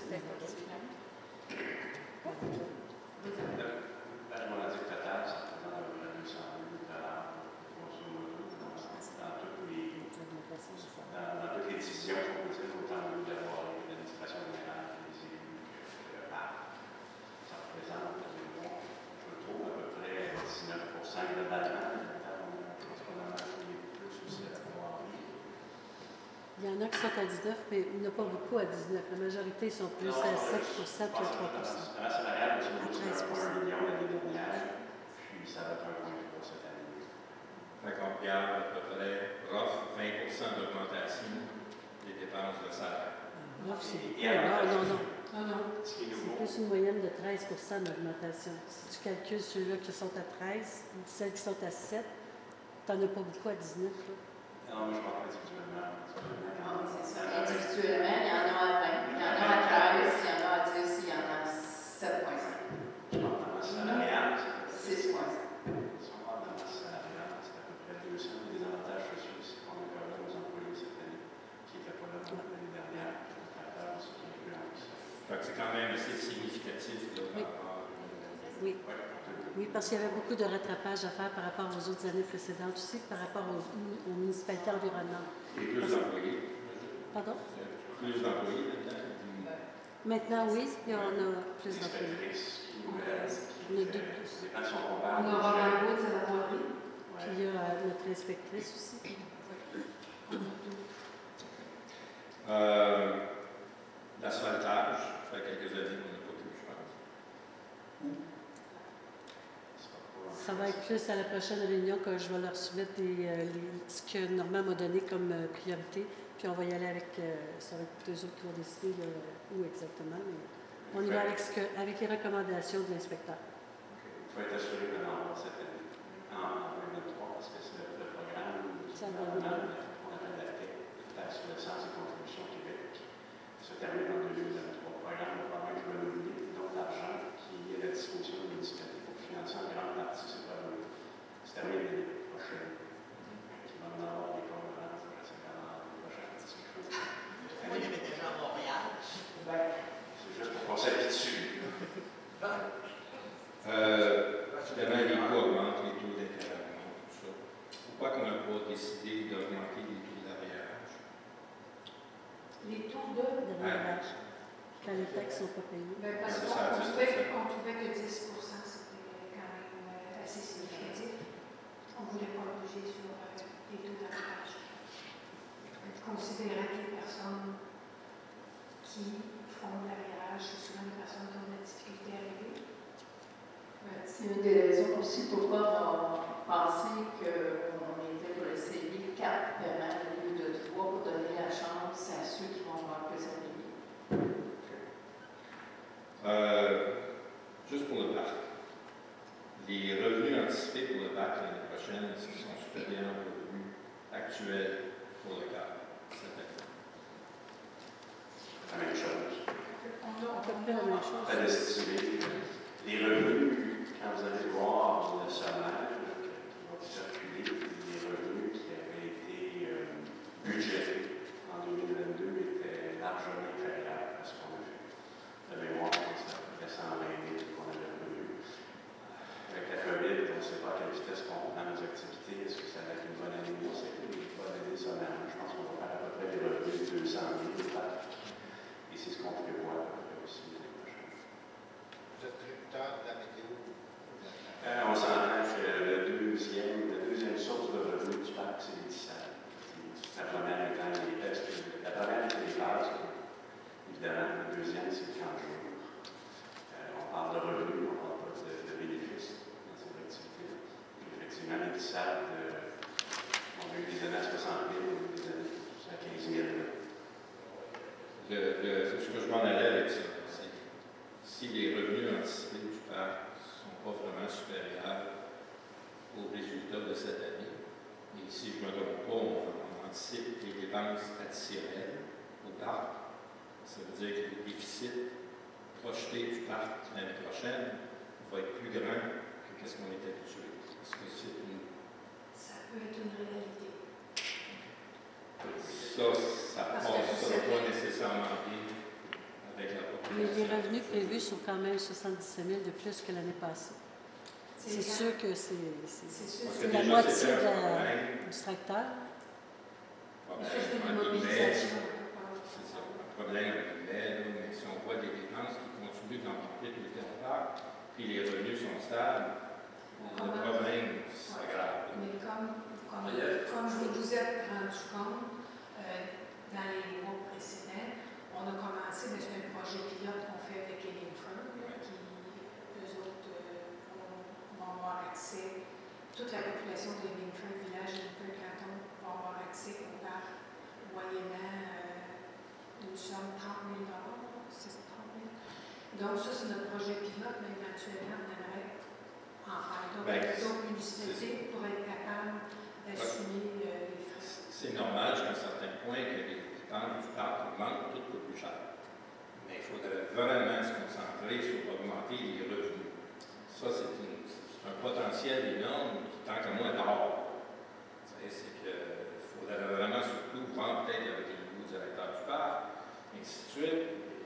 La demande total, ça représente à peu près deux cent mille dollars, grosso modo, dans, dans toutes les, dans, dans toutes les décisions qu'on peut dire, autant au niveau de l'administration générale que les élus que le parc. Ça représente, je trouve, à peu près dix-neuf pour cent globalement. Je pense qu'on en a plus aussi à pouvoir. Il y en a qui sont à dix-neuf, mais il n'y en a pas beaucoup à dix-neuf. La majorité sont plus à sept pour cent que trois pour cent. La masse salariale, c'est À treize pour cent. un million l'année dernière, puis ça va être un point trois cette année. Fait qu'on regarde à peu près, rough, vingt pour cent d'augmentation des dépenses de salaire. Neuf, c'est beaucoup. Et à Non, non, non. Non, Non, non. Ce qui est C'est nouveau. plus une moyenne de treize d'augmentation. Si tu calcules ceux-là qui sont à treize, celles qui sont à sept, tu n'en as pas beaucoup à dix-neuf. Là. Non, moi, je parle individuellement. Non, c'est ça. Individuellement, il y en a à vingt, il y en a à treize, il y en a à dix, il y en a à sept virgule cinq. Je parle de masse salariale. six virgule cinq. Si on parle de masse salariale, c'est à peu près deux cents. Des avantages sociaux aussi qu'on a accordés aux employés cette année, qui n'étaient pas là l'année dernière, qui ont fait peur aussi, qui ont eu en plus. Fait que c'est quand même assez significatif là, par Oui. rapport à- Oui. Oui, parce qu'il y avait beaucoup de rattrapage à faire par rapport aux autres années précédentes aussi, par rapport aux, aux municipalités environnantes. Et plus d'employés. Pardon? Plus d'employés là-dedans. Maintenant, oui, puis on a plus d'employés. Inspectrice qui nouvelle, On a deux qui plus. dépend de son compare. On aura un bout de la voirie. Puis il y a euh, notre inspectrice aussi. Euh, L'asphaltage, ça fait quelques années qu'on n'a pas pu, je pense. Ça va être plus à la prochaine réunion que je vais leur soumettre des, euh, les- ce que Normand m'a donné comme euh, priorité. Puis on va y aller avec, euh, ça va être eux autres qui vont décider là, où exactement. Mais on y va avec, ce que, avec les recommandations de l'inspecteur. Il faut être assuré de l'envoi cette année, en deux mille vingt-trois, parce que c'est le, le programme du Ça va gouvernement qu'on appelle la T E C, la taxe sur l'essence et contribution Québec, qui se termine en deux mille vingt-trois. Le programme va pas être renouvelé, donc l'argent qui est à la disposition des municipalités pour financer en grande partie ce programme. Se termine l'année prochaine. Qui va en avoir des conférences, c'est quand l'année prochaine. Moi, il y avait déjà à Montréal. C'est juste pour qu'on s'habitue. Euh, évidemment, les coûts augmentent, les taux d'intérêt augmentent, tout ça. Pourquoi qu'on n'a pas décidé d'augmenter les taux d'arriérage? Les taux de. De l'arriérage. Quand les taxes ne sont pas payées. Ben, parce Ouais, qu'on ça, on dix pour trouvait, cent. on trouvait que dix pour cent, c'était quand même euh, assez significatif. On ne voulait pas bouger sur euh, les taux d'arrivage. Considérant que les personnes qui font de l'arrivage, c'est souvent des personnes qui ont de la difficulté à arriver. Ouais, C'est une des raisons aussi pourquoi on a pensé qu'on était pour essayer quatre paiements au lieu de trois pour donner la chance à ceux qui vont avoir plus à payer. Euh, juste pour le parc. Les revenus anticipés pour le parc l'année prochaine sont supérieurs aux revenus actuels pour le cadre cette année. La même chose. On a, À peu près la même chose. Pas d'estimer les revenus, quand vous allez voir le salaire qui va circuler, les revenus qui avaient été euh, budgétés en deux mille vingt-deux étaient largement inférieurs à ce qu'on a fait. De mémoire, c'était à peu près cent vingt mille qu'on avait revenu. Avec la COVID, on ne sait pas à quelle vitesse qu'on prend nos activités. Est-ce que ça va être une bonne année? Non, c'est une bonne année solaire. Je pense qu'on va faire à peu près des revenus de deux cent mille. Et c'est ce qu'on prévoit à peu près aussi l'année prochaine. Vous êtes tributaire de la météo. Euh, on s'entend que le deuxième, la deuxième source de revenus du parc, c'est les dissables. La première étant les tests. La première étant les bases, évidemment. La deuxième, c'est le camp de jour. Euh, on parle de revenus, on parle pas de, de bénéfices dans ces activités. Effectivement, les dissables, euh, on a eu des années à soixante mille, on a eu des années à quinze mille. Le, le, ce que je m'en allais avec ça, c'est si les revenus anticipés du parc ne sont pas vraiment supérieurs aux résultats de cette année, et si je ne me trompe pas, on, on anticipe les dépenses additionnelles au parc, ça veut dire que le déficit projeté du parc l'année prochaine va être plus grand que ce qu'on est habitué. Est-ce que c'est une... ça peut être une réalité. Ça, ça Parce passe que ça c'est- pas nécessairement bien avec la Les, population. les revenus prévus sont quand même soixante-dix-sept mille de plus que l'année passée. C'est quand- sûr que c'est c'est- C'est sûr. Parce que c'est la déjà, moitié c'était un de la- problème. du tracteur. Mais ça, c'est une Problème, entre guillemets, mobilisation. c'est ça, un problème avec le lait, là, mais si on voit des dépenses qui continuent d'augmenter tout le territoire, puis les revenus sont stables, le problème s'aggrave. Mais comme, comme, Ah, yeah. comme vous vous êtes rendu compte, euh, dans les mois précédents, on a commencé, mais c'est un projet pilote qu'on fait avec les Linford, qui, eux autres, euh, vont, vont avoir accès, toute la population de Linford, village Linford, canton, va avoir accès au parc moyennant euh, une somme de trente mille dollars, c'est trente mille Donc, ça, c'est notre projet pilote, mais éventuellement, on aimerait en faire d'autres Ben, avec d'autres c'est- municipalités pour être capable d'assumer euh, les frais. C'est normal jusqu'à un certain point que les dépenses du parc augmentent, tout coûte plus cher. Mais il faudrait vraiment se concentrer sur augmenter les revenus. Ça, c'est, une, c'est un potentiel énorme qui, tant que moi, dort. C'est qu'il faudrait vraiment surtout voir peut-être avec le nouveau directeur du parc, et ainsi de suite.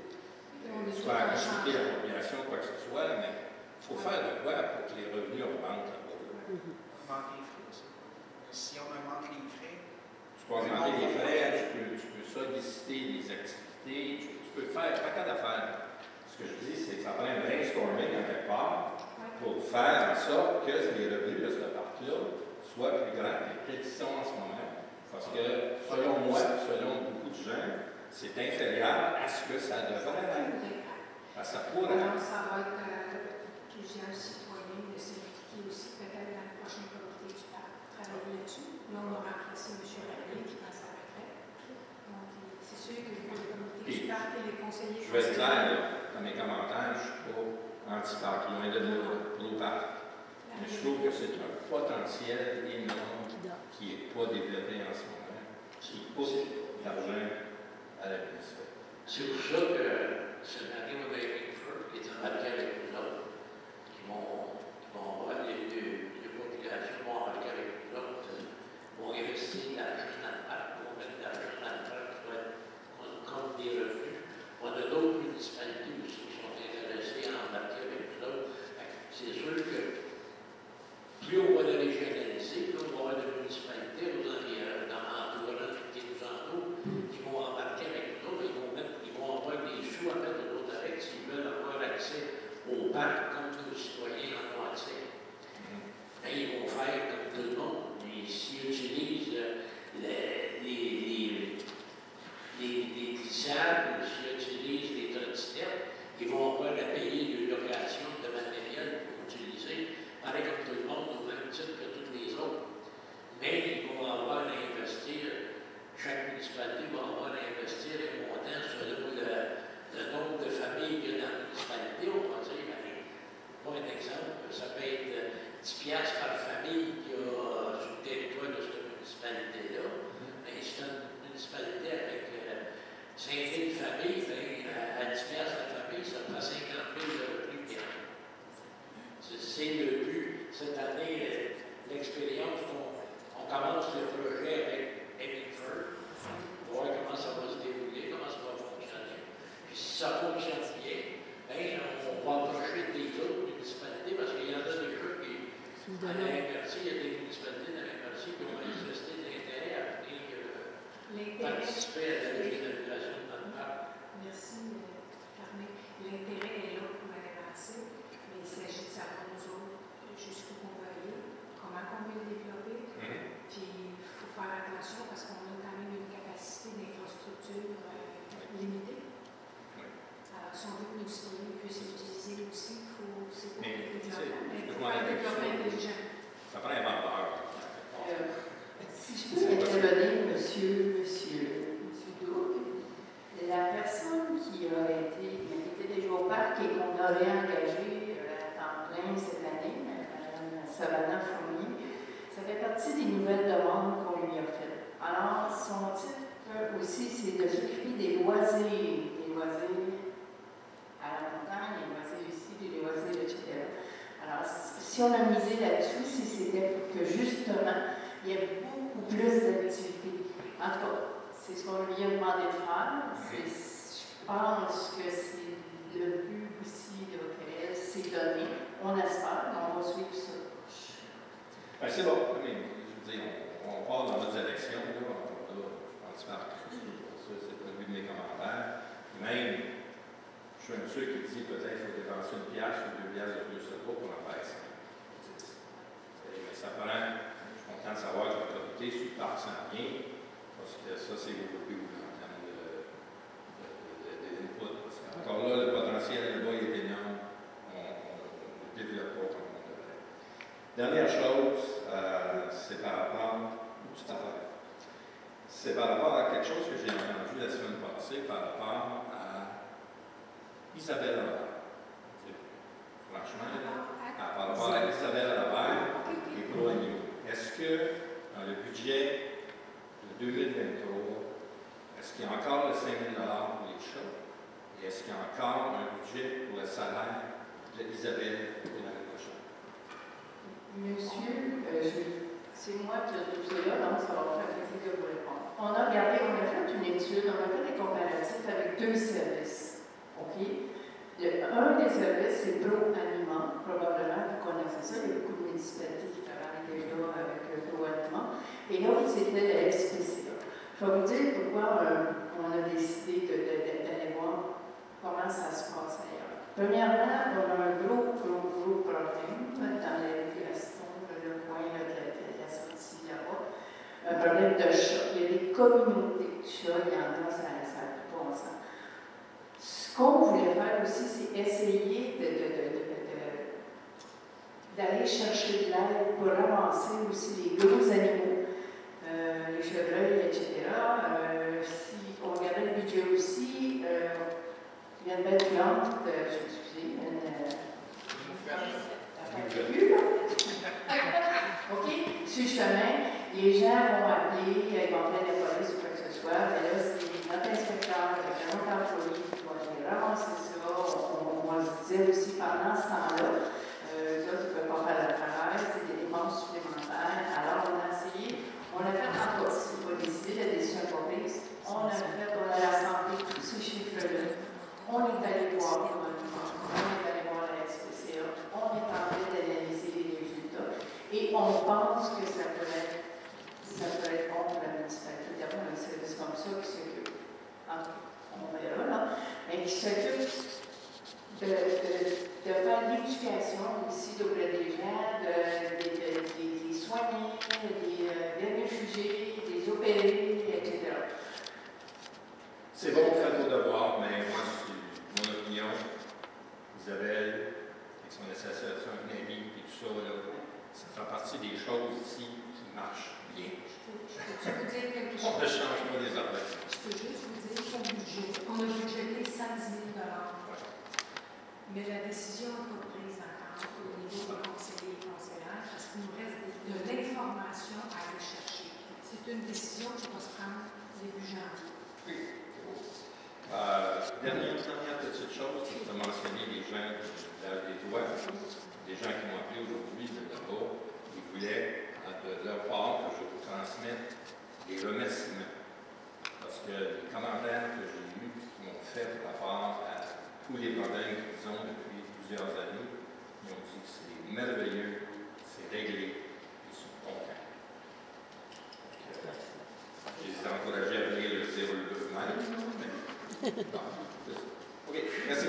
On est Soit tout en acheter changement. l'appropriation, quoi que ce soit, mais il faut faire de quoi pour que les revenus augmentent. Augmenter les frais aussi. Si on augmente les frais, Tu peux augmenter les frais, tu peux, tu peux solliciter des activités, tu, tu peux faire pas qu'à d'affaires. Ce que je dis, c'est que ça prend un brainstorming en quelque part pour faire en sorte que les revenus de ce parc-là soient plus grands que qu'ils sont en ce moment. Parce que, selon moi, selon beaucoup de gens, c'est inférieur à ce que ça devrait être. Parce que ça pourrait Alors, être. ça va être euh, plusieurs citoyens de s'impliquer aussi, peut-être dans le prochain comité du parc, travailler là-dessus. Là, on a remplacé M. Rallye qui passe à la retraite. Donc, c'est sûr que le comité du Puis, parc et les conseillers. Je vais être clair, là, dans mes commentaires, je ne suis pas anti-parc, loin de là, pro-parc. Mais je trouve que c'est un potentiel énorme qui n'est pas développé en ce moment, qui coûte de l'argent à la municipalité. C'est pour ça que ce matin, on a Pickford qui est embarqué avec nous autres, qui vont, qui vont avoir les deux, les populations vont embarquer avec nous autres, vont investir de l'argent dans le parc, vont mettre de l'argent dans le parc qui va être comme des revenus. On a d'autres municipalités aussi qui sont intéressées à embarquer avec nous autres. C'est sûr que plus on va le régionaliser, plus on va avoir de municipalités aux environs, dans l'entourage qui nous entoure, qui vont embarquer avec nous autres, ils vont, mettre, ils vont avoir des sous à mettre de l'autre avec s'ils veulent avoir accès au parc comme nos citoyens en ont accès. Et ils vont faire comme tout le monde. Et s'ils utilisent euh, les, les, les, les, les glissades, ou s'ils utilisent les trottinettes, ils vont avoir à payer de location de matériel pour utiliser, pareil comme tout le monde, au même titre que tous les autres. Mais ils vont avoir à investir, chaque municipalité va avoir à investir un montant selon le, le nombre de familles qu'il y a dans la municipalité. On va dire, ben, pour un exemple, ça peut être dix piastres par famille qu'il y a sur le territoire de cette municipalité-là. Mais si c'est une municipalité avec euh, cinq mille familles, ben, à dix piastres la famille, ça prend cinquante mille de revenus par an. C'est le but. Cette année, euh, l'expérience, on, on commence le projet avec Hemingford, voir comment ça va se dérouler, comment ça va fonctionner. Puis si ça fonctionne bien, ben, on va approcher des autres municipalités parce qu'il y en a déjà qui, à l'Inversie, il y a des municipalités dans l'Inversie qui ont manifesté l'intérêt à venir euh, participer à la régionalisation de notre parc. Merci, euh, Carmen. L'intérêt est là pour avancer, mais il s'agit de savoir nous autres jusqu'où on va aller, comment on veut le développer. Mm-hmm. Puis il faut faire attention parce qu'on a quand même une capacité d'infrastructure euh, limitée. Oui. Alors, si on veut que nos citoyens puissent l'utiliser aussi, il faut c'est pas Mais, le tu sais, développement, mais il je faut vois faire la le développement question. intelligent. Ça prend un vendeur. Euh, si je peux intervenir, monsieur, monsieur, monsieur Doug, la personne qui a été, qui était déjà au parc et qu'on a réengagée euh, à temps plein cette année, Mme Savannah Fournier, ça fait partie des nouvelles demandes qu'on lui a faites. Alors, son titre aussi, c'est de s'occuper des loisirs, des loisirs à la montagne, des loisirs ici, des loisirs, et cetera. Alors, si on a misé là-dessus, si c'était pour que justement, il y ait beaucoup plus d'activités. En tout cas, c'est ce qu'on lui a demandé de faire. C'est, je pense que c'est le but aussi qu'elle s'est donné. On espère, mais on va suivre ça. Ben, c'est bon. Mais, je veux dire, on, on part dans notre direction. Là, on, là, je pense pas que ça, c'est le but de mes commentaires. Même, je suis un de ceux qui dit peut-être qu'il faut dépenser une pièce ou deux pièces de plus de pour en faire ça. Mais ça prend, je suis content de savoir que l'autorité sur le parc s'en vient, parce que ça, c'est beaucoup plus en termes de, de, de, de input. Parce qu'encore là, le potentiel là-bas est énorme. On ne le développe pas comme on devrait. Dernière chose, euh, c'est par rapport au tout à l'heure. C'est par rapport à quelque chose que j'ai entendu la semaine passée par rapport à Isabelle Laurent. franchement, là, par rapport à Isabelle Labert et Pro Animaux. Est-ce que dans le budget de deux mille vingt-trois, est-ce qu'il y a encore le cinq mille dollars pour les chats? Et est-ce qu'il y a encore un budget pour le salaire d'Isabelle pour l'année prochaine? Monsieur, euh, je- c'est moi qui ai tout cela, donc ça va me faire plaisir de vous répondre. On a regardé, on a fait une étude, on a fait des comparatifs avec deux services. OK? Le, un des services, c'est Pro Aliment, probablement, vous connaissez ça, il y a beaucoup de municipalités qui travaillent déjà avec le Pro Aliment. Et l'autre, c'était le S P C A. Je vais vous dire pourquoi euh, on a décidé de, de, de, d'aller voir comment ça se passe ailleurs. Premièrement, on a un gros, gros, gros problème dans les Gaston, le coin de la, de la sortie là-bas. Un problème de chat. Il y a des communautés de chats, il y en a, ça n'a pas bon sens. Ce qu'on voulait faire aussi, c'est essayer de, de, de, de, de, d'aller chercher de l'aide pour ramasser aussi les gros animaux, euh, les chevreuils, et cetera. Euh, si on regardait le budget aussi, euh, il y a une belle plante, euh, je m'excuse, une. Euh, OK? Sur le chemin, les gens vont appeler, ils vont appeler la police ou quoi que ce soit, mais là, c'est notre inspecteur, notre employé qui doit aller ramasser ça. On, on se disait aussi pendant ce temps-là, euh, là, tu ne peux pas faire le travail, c'est des dépenses supplémentaires. Alors, on a essayé, on a fait en tout cas, c'est pas décidé, la décision pas prise. On a fait, on a rassemblé tous ces chiffres-là. On est allé voir comment on est allé voir la S P C A, on est en train d'analyser les résultats et on pense que ça pourrait, ça pourrait être bon pour la municipalité d'avoir un service comme ça qui s'occupe, on verra là, mais qui s'occupe de, de, de faire l'éducation ici auprès des gens, de, de, de, de, de les soigner, des, des réfugiés, des opérés, et cetera. C'est bon, faites vos devoirs, mais moi, c'est mon opinion. Isabelle, avec son association avec Nami et tout ça, là, ça fait partie des choses ici qui marchent bien. Je peux vous dire quelque On chose? ne change pas les affaires. Je peux juste vous dire son budget. On a budgété cent dix mille dollars. Mais la décision n'est pas prise encore au niveau des conseillers et conseillères parce qu'il nous reste de l'information à aller chercher. C'est une décision qui va se prendre début janvier. Oui. Euh, dernière, dernière petite chose, c'est de mentionner les gens qui lèvent les doigts, des gens qui m'ont appelé aujourd'hui de là-bas, ils voulaient, de leur part, que je vous transmette des remerciements. Parce que les commentaires que j'ai eus, qui m'ont fait par rapport à tous les problèmes qu'ils ont depuis plusieurs années, ils ont dit que c'est merveilleux, c'est réglé, ils sont contents. Donc, euh, je les ai encouragés à venir le dire eux-mêmes. OK, merci.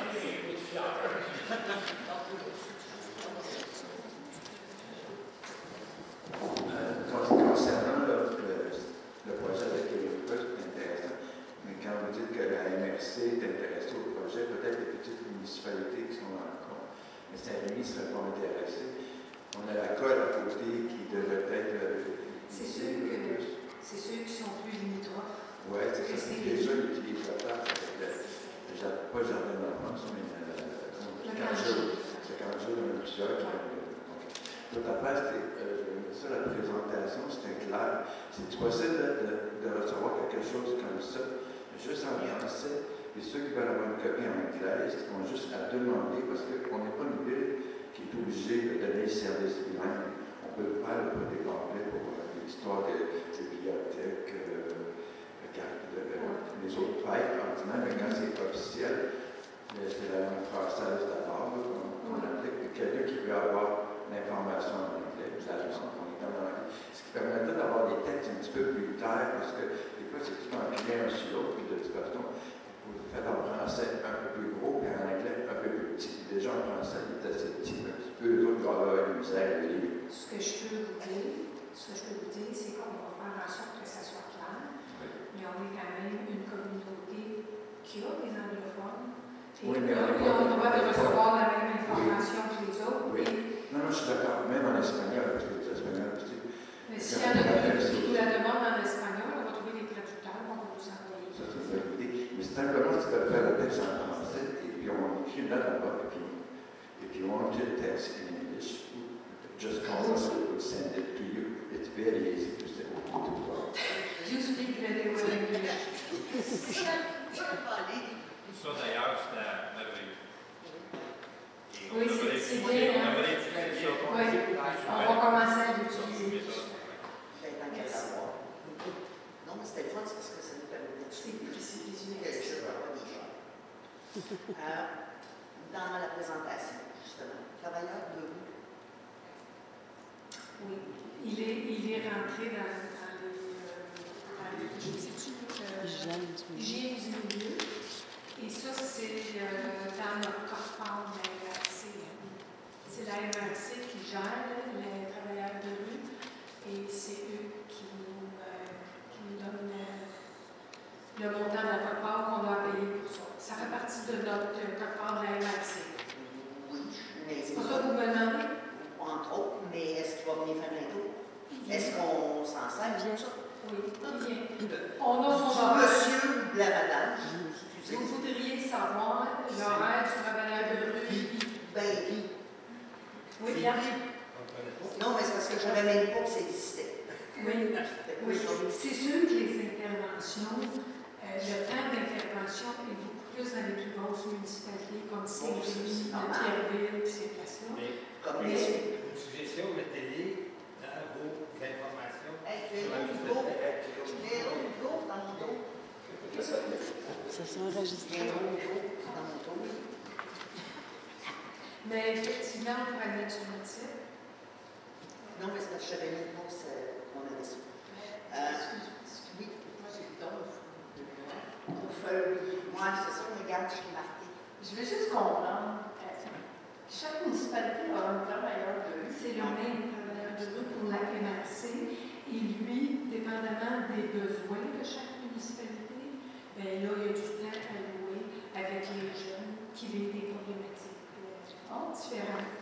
Euh, concernant le, le, le projet de Québec, c'est intéressant, mais quand vous dites que la M R C est intéressée au projet, peut-être les petites municipalités qui sont dans le compte, mais Saint-Rémy ne serait pas intéressé. On a la colle à côté qui devrait être. Euh, c'est ceux, que, c'est ceux qui sont plus limitrophes. Oui, c'est ça. C'est déjà utilisé la place avec le, le, pas le jardin d'enfance, mais le, le canjou. Le canjou, il y en a plusieurs qui ont. L'autre affaire, c'est euh, ça, la présentation, c'était clair. C'est possible de, de, de recevoir quelque chose comme ça, juste en français. Et ceux qui veulent avoir une copie en anglais, ils ont juste à demander, parce qu'on n'est pas une ville qui est obligée de donner le service bilingue. On peut le faire pour des complets pour euh, l'histoire des de bibliothèques. Euh, De, de, les autres fêtes, ordinaires, mais quand c'est officiel, c'est la langue française d'abord, qu'on applique, puis quelqu'un qui peut avoir l'information en anglais, l'agence, on est en anglais, ce qui permettrait d'avoir des textes un petit peu plus clairs, parce que des fois, c'est tout empilé un sur l'autre, puis de toute façon, vous le faites en français un peu plus gros, puis en anglais un peu plus petit. Déjà en français, il est assez petit, un petit peu, les autres vont avoir une misère à lire. Ce que je peux vous dire, ce que je peux vous dire, c'est qu'on va faire en sorte que ça soit clair. Mais on est quand même une communauté qui a des anglophones. Et oui, mais on, on a le droit de recevoir la même information oui. que les autres. Oui. Non, non, je suis d'accord. Même en espagnol, parce que les espagnols, tu sais. Mais s'il y en a qui vous la demandent en espagnol, on va trouver des traducteurs, on va vous envoyer. Ça, c'est une bonne idée. Mais c'est simplement si tu peux faire le texte en français, et puis on écrit là là-bas, et puis, et puis on yes in English, just call us, we will send it to you. It's very easy to send it to us. You speak very well English. Ça, d'ailleurs, c'était merveilleux. Et on Oui, devrait c'est utiliser- bien, on hein? devrait utiliser ça. Oui, on va commencer à l'utiliser. Ben, tant qu'à l'avoir. Non, mais c'était le fun, c'est parce que ça nous permettait de suivre quelque chose à pas des gens. Euh, Dans la présentation, justement, travailleur de rue. Oui, il est, il est rentré dans, dans les, euh, dans les je sais-tu, euh, hygiène du milieu. Et ça, c'est euh, dans notre corps de la M R C. C'est la M R C qui gère les travailleurs de rue et c'est eux qui nous, euh, qui nous donnent euh, le montant de la quote-part qu'on doit payer pour ça. Ça fait partie de notre quote-part de la M R C. Oui, mais C'est pas ça que vous me demandez? entre autres, mais est-ce qu'il va venir faire l'intro? Est-ce qu'on s'en sert de ça? Oui, bien. On a son Du horaire. monsieur ou de la madame? Vous voudriez savoir l'horaire du travailleur de rue? Ben, oui. Oui, bien. Non, mais c'est parce que je savais même pas que ça existait. Oui, oui. C'est sûr que les interventions, euh, le temps d'intervention est beaucoup plus dans les plus grosses municipalités comme Saint-Rémy, Pierreville, ces places-là. Comme Mais- les Une suggestion, mettez-les dans vos informations. Hey, tu es sur la où, liste de Hugo? tête. Tu es où, Hugo, dans mon dos? Ça sont enregistrés. Tu es où, Hugo, dans mon dos? Mais effectivement, on pourrait le mettre sur notre site. Non, mais c'est parce que je savais même pas que c'est- qu'on avait ça. Euh, oui. Moi, c'est le don. Pour faire, oui. Moi, c'est ça, regarde, je l'ai marqué. Je veux juste comprendre. euh, Chaque municipalité a un travailleur de rue. C'est le même travailleur de rue pour la M R C. Et lui, dépendamment des besoins de chaque municipalité, bien là, il y a du temps à louer avec les jeunes qui vivent des problématiques euh, différentes.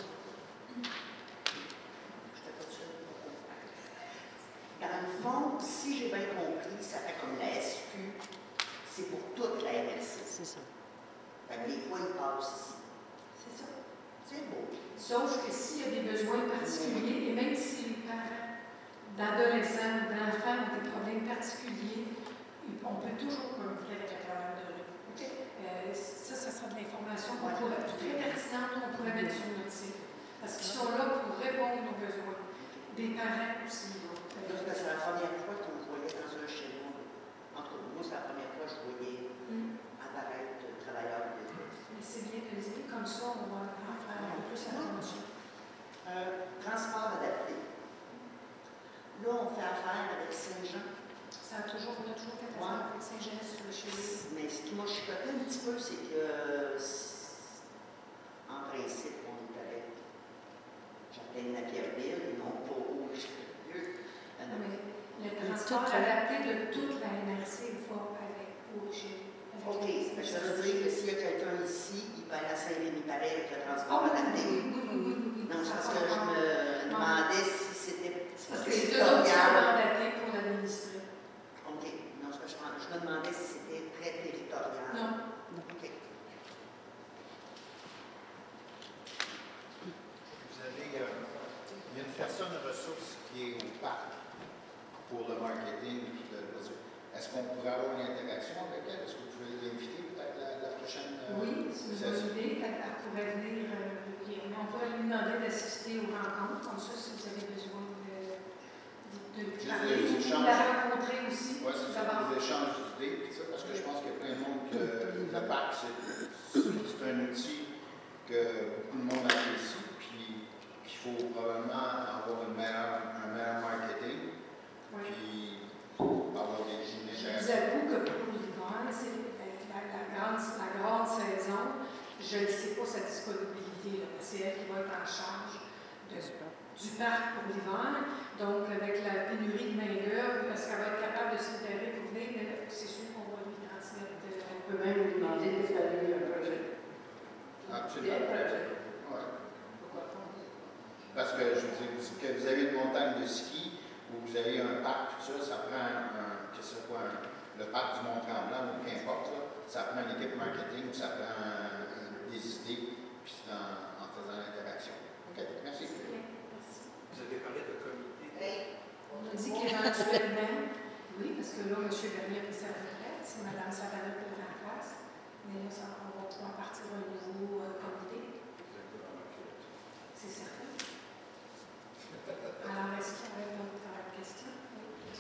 Je n'étais pas sûre de pas comprendre. Dans le fond, si j'ai bien compris, ça fait comme la S Q, c'est pour toute la M R C. C'est ça. Fait que des fois, ils passent ici. C'est ça. C'est beau. Sauf que s'il y a des besoins particuliers, et même si les parents d'adolescents ou d'enfants ont des problèmes particuliers, on peut toujours communiquer avec le travailleur de rue. Euh, ça, ça sera de l'information qu'on pourrait, très pertinente qu'on pourrait mettre sur notre site. Parce qu'ils sont là pour répondre aux besoins des parents aussi. là. Parce que c'est la première fois qu'on voyait dans un schéma. En tout cas, moi, c'est la première fois que je voyais Mm. apparaître le travailleur de rue. Mais c'est bien de le dire, comme ça, on va en faire un peu plus la promotion. Euh, transport adapté. Là, on fait affaire avec Saint-Jean. Ça a toujours, on a toujours fait affaire avec Saint-Jean sur le chez Mais ce qui m'a chicoté un petit peu, c'est que, euh, c'est- en principe, on est avec Châtelaine la Pierreville et non pas au Richelieu. Euh, non. Mais le transport adapté de toute la M R C va avec O G. OK, fait que ça veut dire que s'il y a quelqu'un ici, il peut aller à Saint-Rémy pareil avec le Ah transport oui, adapté. oui, oui, oui, oui, oui. Non, c'est Ça parce va que je pas. me demandais si c'était Parce que c'est deux autres qui sont territorial. mandatés pour l'administrer. OK, non, c'est parce que je me- je me demandais si c'était très territorial. Non. OK. Vous avez, euh, il y a une personne ressource qui est au parc pour le marketing. puis le- le- Est-ce qu'on pourrait avoir une interaction avec elle? Est-ce que vous pouvez l'inviter peut-être la, la prochaine euh, Oui, c'est une session? bonne idée. Elle, elle pourrait venir euh, régulièrement. On pourrait lui demander d'assister aux rencontres. Comme ça, si vous avez besoin de, de, de Juste parler, des ou de échanges. la rencontrer aussi. Oui, c'est ça, d'abord. des échanges d'idées, puis ça, parce que je pense qu'il y a plein de monde que le parc, c'est c'est un outil que beaucoup de monde apprécie, puis qu'il faut probablement avoir une meilleure, un meilleur marketing, Oui. puis avoir des une Je vous interaction. avoue que pour l'hiver, c'est euh, la, la, grande, la grande saison. Je ne sais pas sa disponibilité. là. C'est elle qui va être en charge de, du parc pour l'hiver. Donc, avec la pénurie de main-d'œuvre, est-ce qu'elle va être capable de se libérer pour venir? Mais là, c'est sûr qu'on va lui transmettre. euh, On peut même lui demander d'installer un projet. Absolument. Des projets. Ouais. Pourquoi pas? Parce que je vous dis que vous avez une montagne de ski, ou vous avez un parc, tout ça, ça prend un, que ce soit un- le parc du Mont-Tremblant, ou peu importe, là, ça prend une équipe marketing, ça prend euh, des idées, puis c'est en, en faisant l'interaction éventuellement, oui, parce que là, M. Bernier a pris sa retraite, c'est Mme Savarin qui le remplace, mais là, ça, on va pouvoir partir un nouveau euh, comité. C'est certain. Alors, est-ce qu'il y avait d'autres questions? Oui,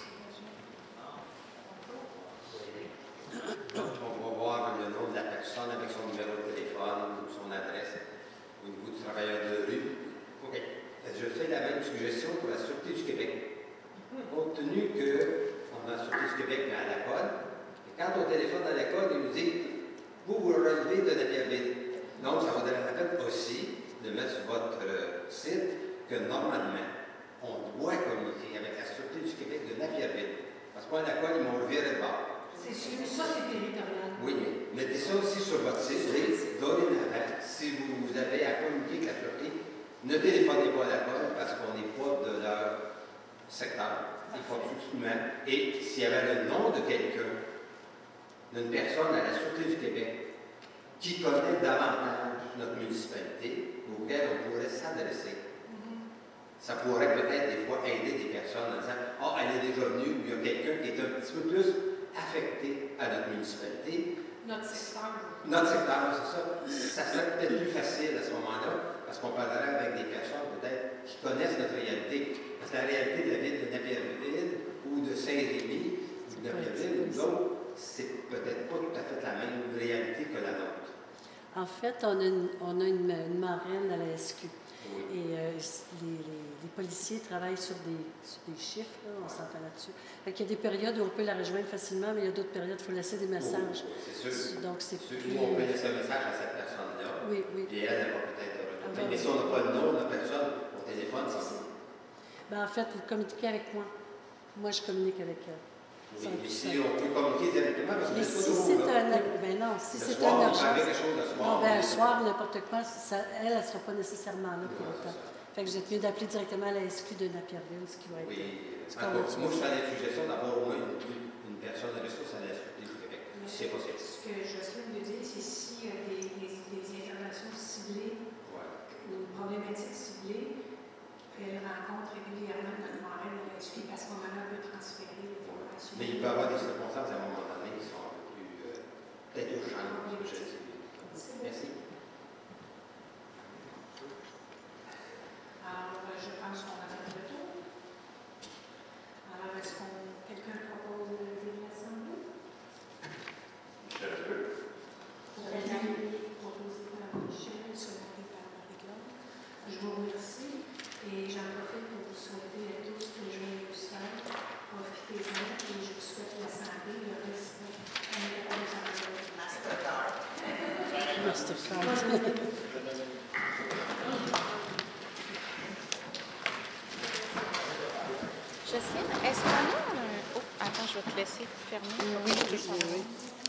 Donc, on va voir le nom de la personne avec son numéro de téléphone, son adresse au niveau du travailleur de rue. OK. Je fais la même suggestion pour la Sûreté du Québec. Compte tenu qu'on a la Sûreté du Québec, mais à la code, et quand on téléphone à la code, il nous dit vous vous relevez de Napierville. Donc, ça vaudrait la peine aussi de mettre sur votre euh, site que normalement, on doit communiquer avec la Sûreté du Québec de Napierville. Parce que moi, à la code, ils m'ont viré de bord. C'est sûr, ça, c'est territorial. Oui, mais mettez ça aussi sur votre site. Dorénavant, si vous, vous avez à communiquer avec la Sûreté, ne téléphonez pas à la code parce qu'on n'est pas de leur secteur. Il faut absolument. Et s'il y avait le nom de quelqu'un, d'une personne à la Sûreté du Québec, qui connaît davantage notre municipalité, auquel on pourrait s'adresser, ça pourrait peut-être des fois aider des personnes en disant « Ah, oh, elle est déjà venue, il y a quelqu'un qui est un petit peu plus affecté à notre municipalité. » Notre secteur. Notre secteur, c'est ça. Ça serait peut-être plus facile à ce moment-là, parce qu'on parlerait avec des personnes peut-être qui connaissent notre réalité. Parce que la réalité de la ville de Napierville ou de Saint-Rémy ou de Napierville ou d'autres, c'est peut-être pas tout à fait la même réalité que la nôtre. En fait, on a une, on a une, une marraine à la S Q. Oui. Et euh, les, les, les policiers travaillent sur des, sur des chiffres, là, on s'entend là-dessus. Il y a des périodes où on peut la rejoindre facilement, mais il y a d'autres périodes où il faut laisser des messages. Oui, c'est sûr. Donc, c'est sûr plus... on peut laisser un message à cette personne-là. Oui, oui. Et elle, elle va peut-être Ah, retourner. ben, mais si on n'a pas le nom de la personne au téléphone, ça va. Ben, en fait, vous communiquez avec moi. Moi, je communique avec elle. Oui, mais si on peut communiquer directement, parce que Mais c'est si pas c'est toujours un... là. Ben non, si Le c'est soir, un on urgence... travaille quelque chose le soir. Non, ben, on un est- soir, n'importe quoi, ça, elle, elle ne sera pas nécessairement là pour autant. Fait que vous êtes mieux d'appeler directement à la S Q de Napierville, ce qui va être... Oui, c'est en quand même tout cas, moi, je fais la suggestion d'avoir au moins une, une personne de ressources à la Sûreté du Québec. Si c'est possible. Ce que Jocelyne veut dire, c'est s'il y a des, des, des informations ciblées, Ouais. une problématique ciblée, elle rencontre régulièrement notre marraine à la S Q parce qu'on en a un peu transféré l'information. Mais il peut y avoir des circonstances à un moment donné qui sont un peu plus euh, peut-être urgentes. Je sais. Merci. Alors, euh, je pense qu'on a fait le tour. Alors, est-ce qu'on quelqu'un propose de lever l'Assemblée? Je peux. Proposé par Michel, secondé par Marie-Claude. Je vous remercie et j'en profite pour vous souhaiter à tous de joyeux Pâques. Profitez-en et je vous souhaite la santé, le respect et la santé. Mastercard. Mastercard. Jocelyne, est-ce qu'on a un... Oh, attends, je vais te laisser fermer. Oui, oui, oui.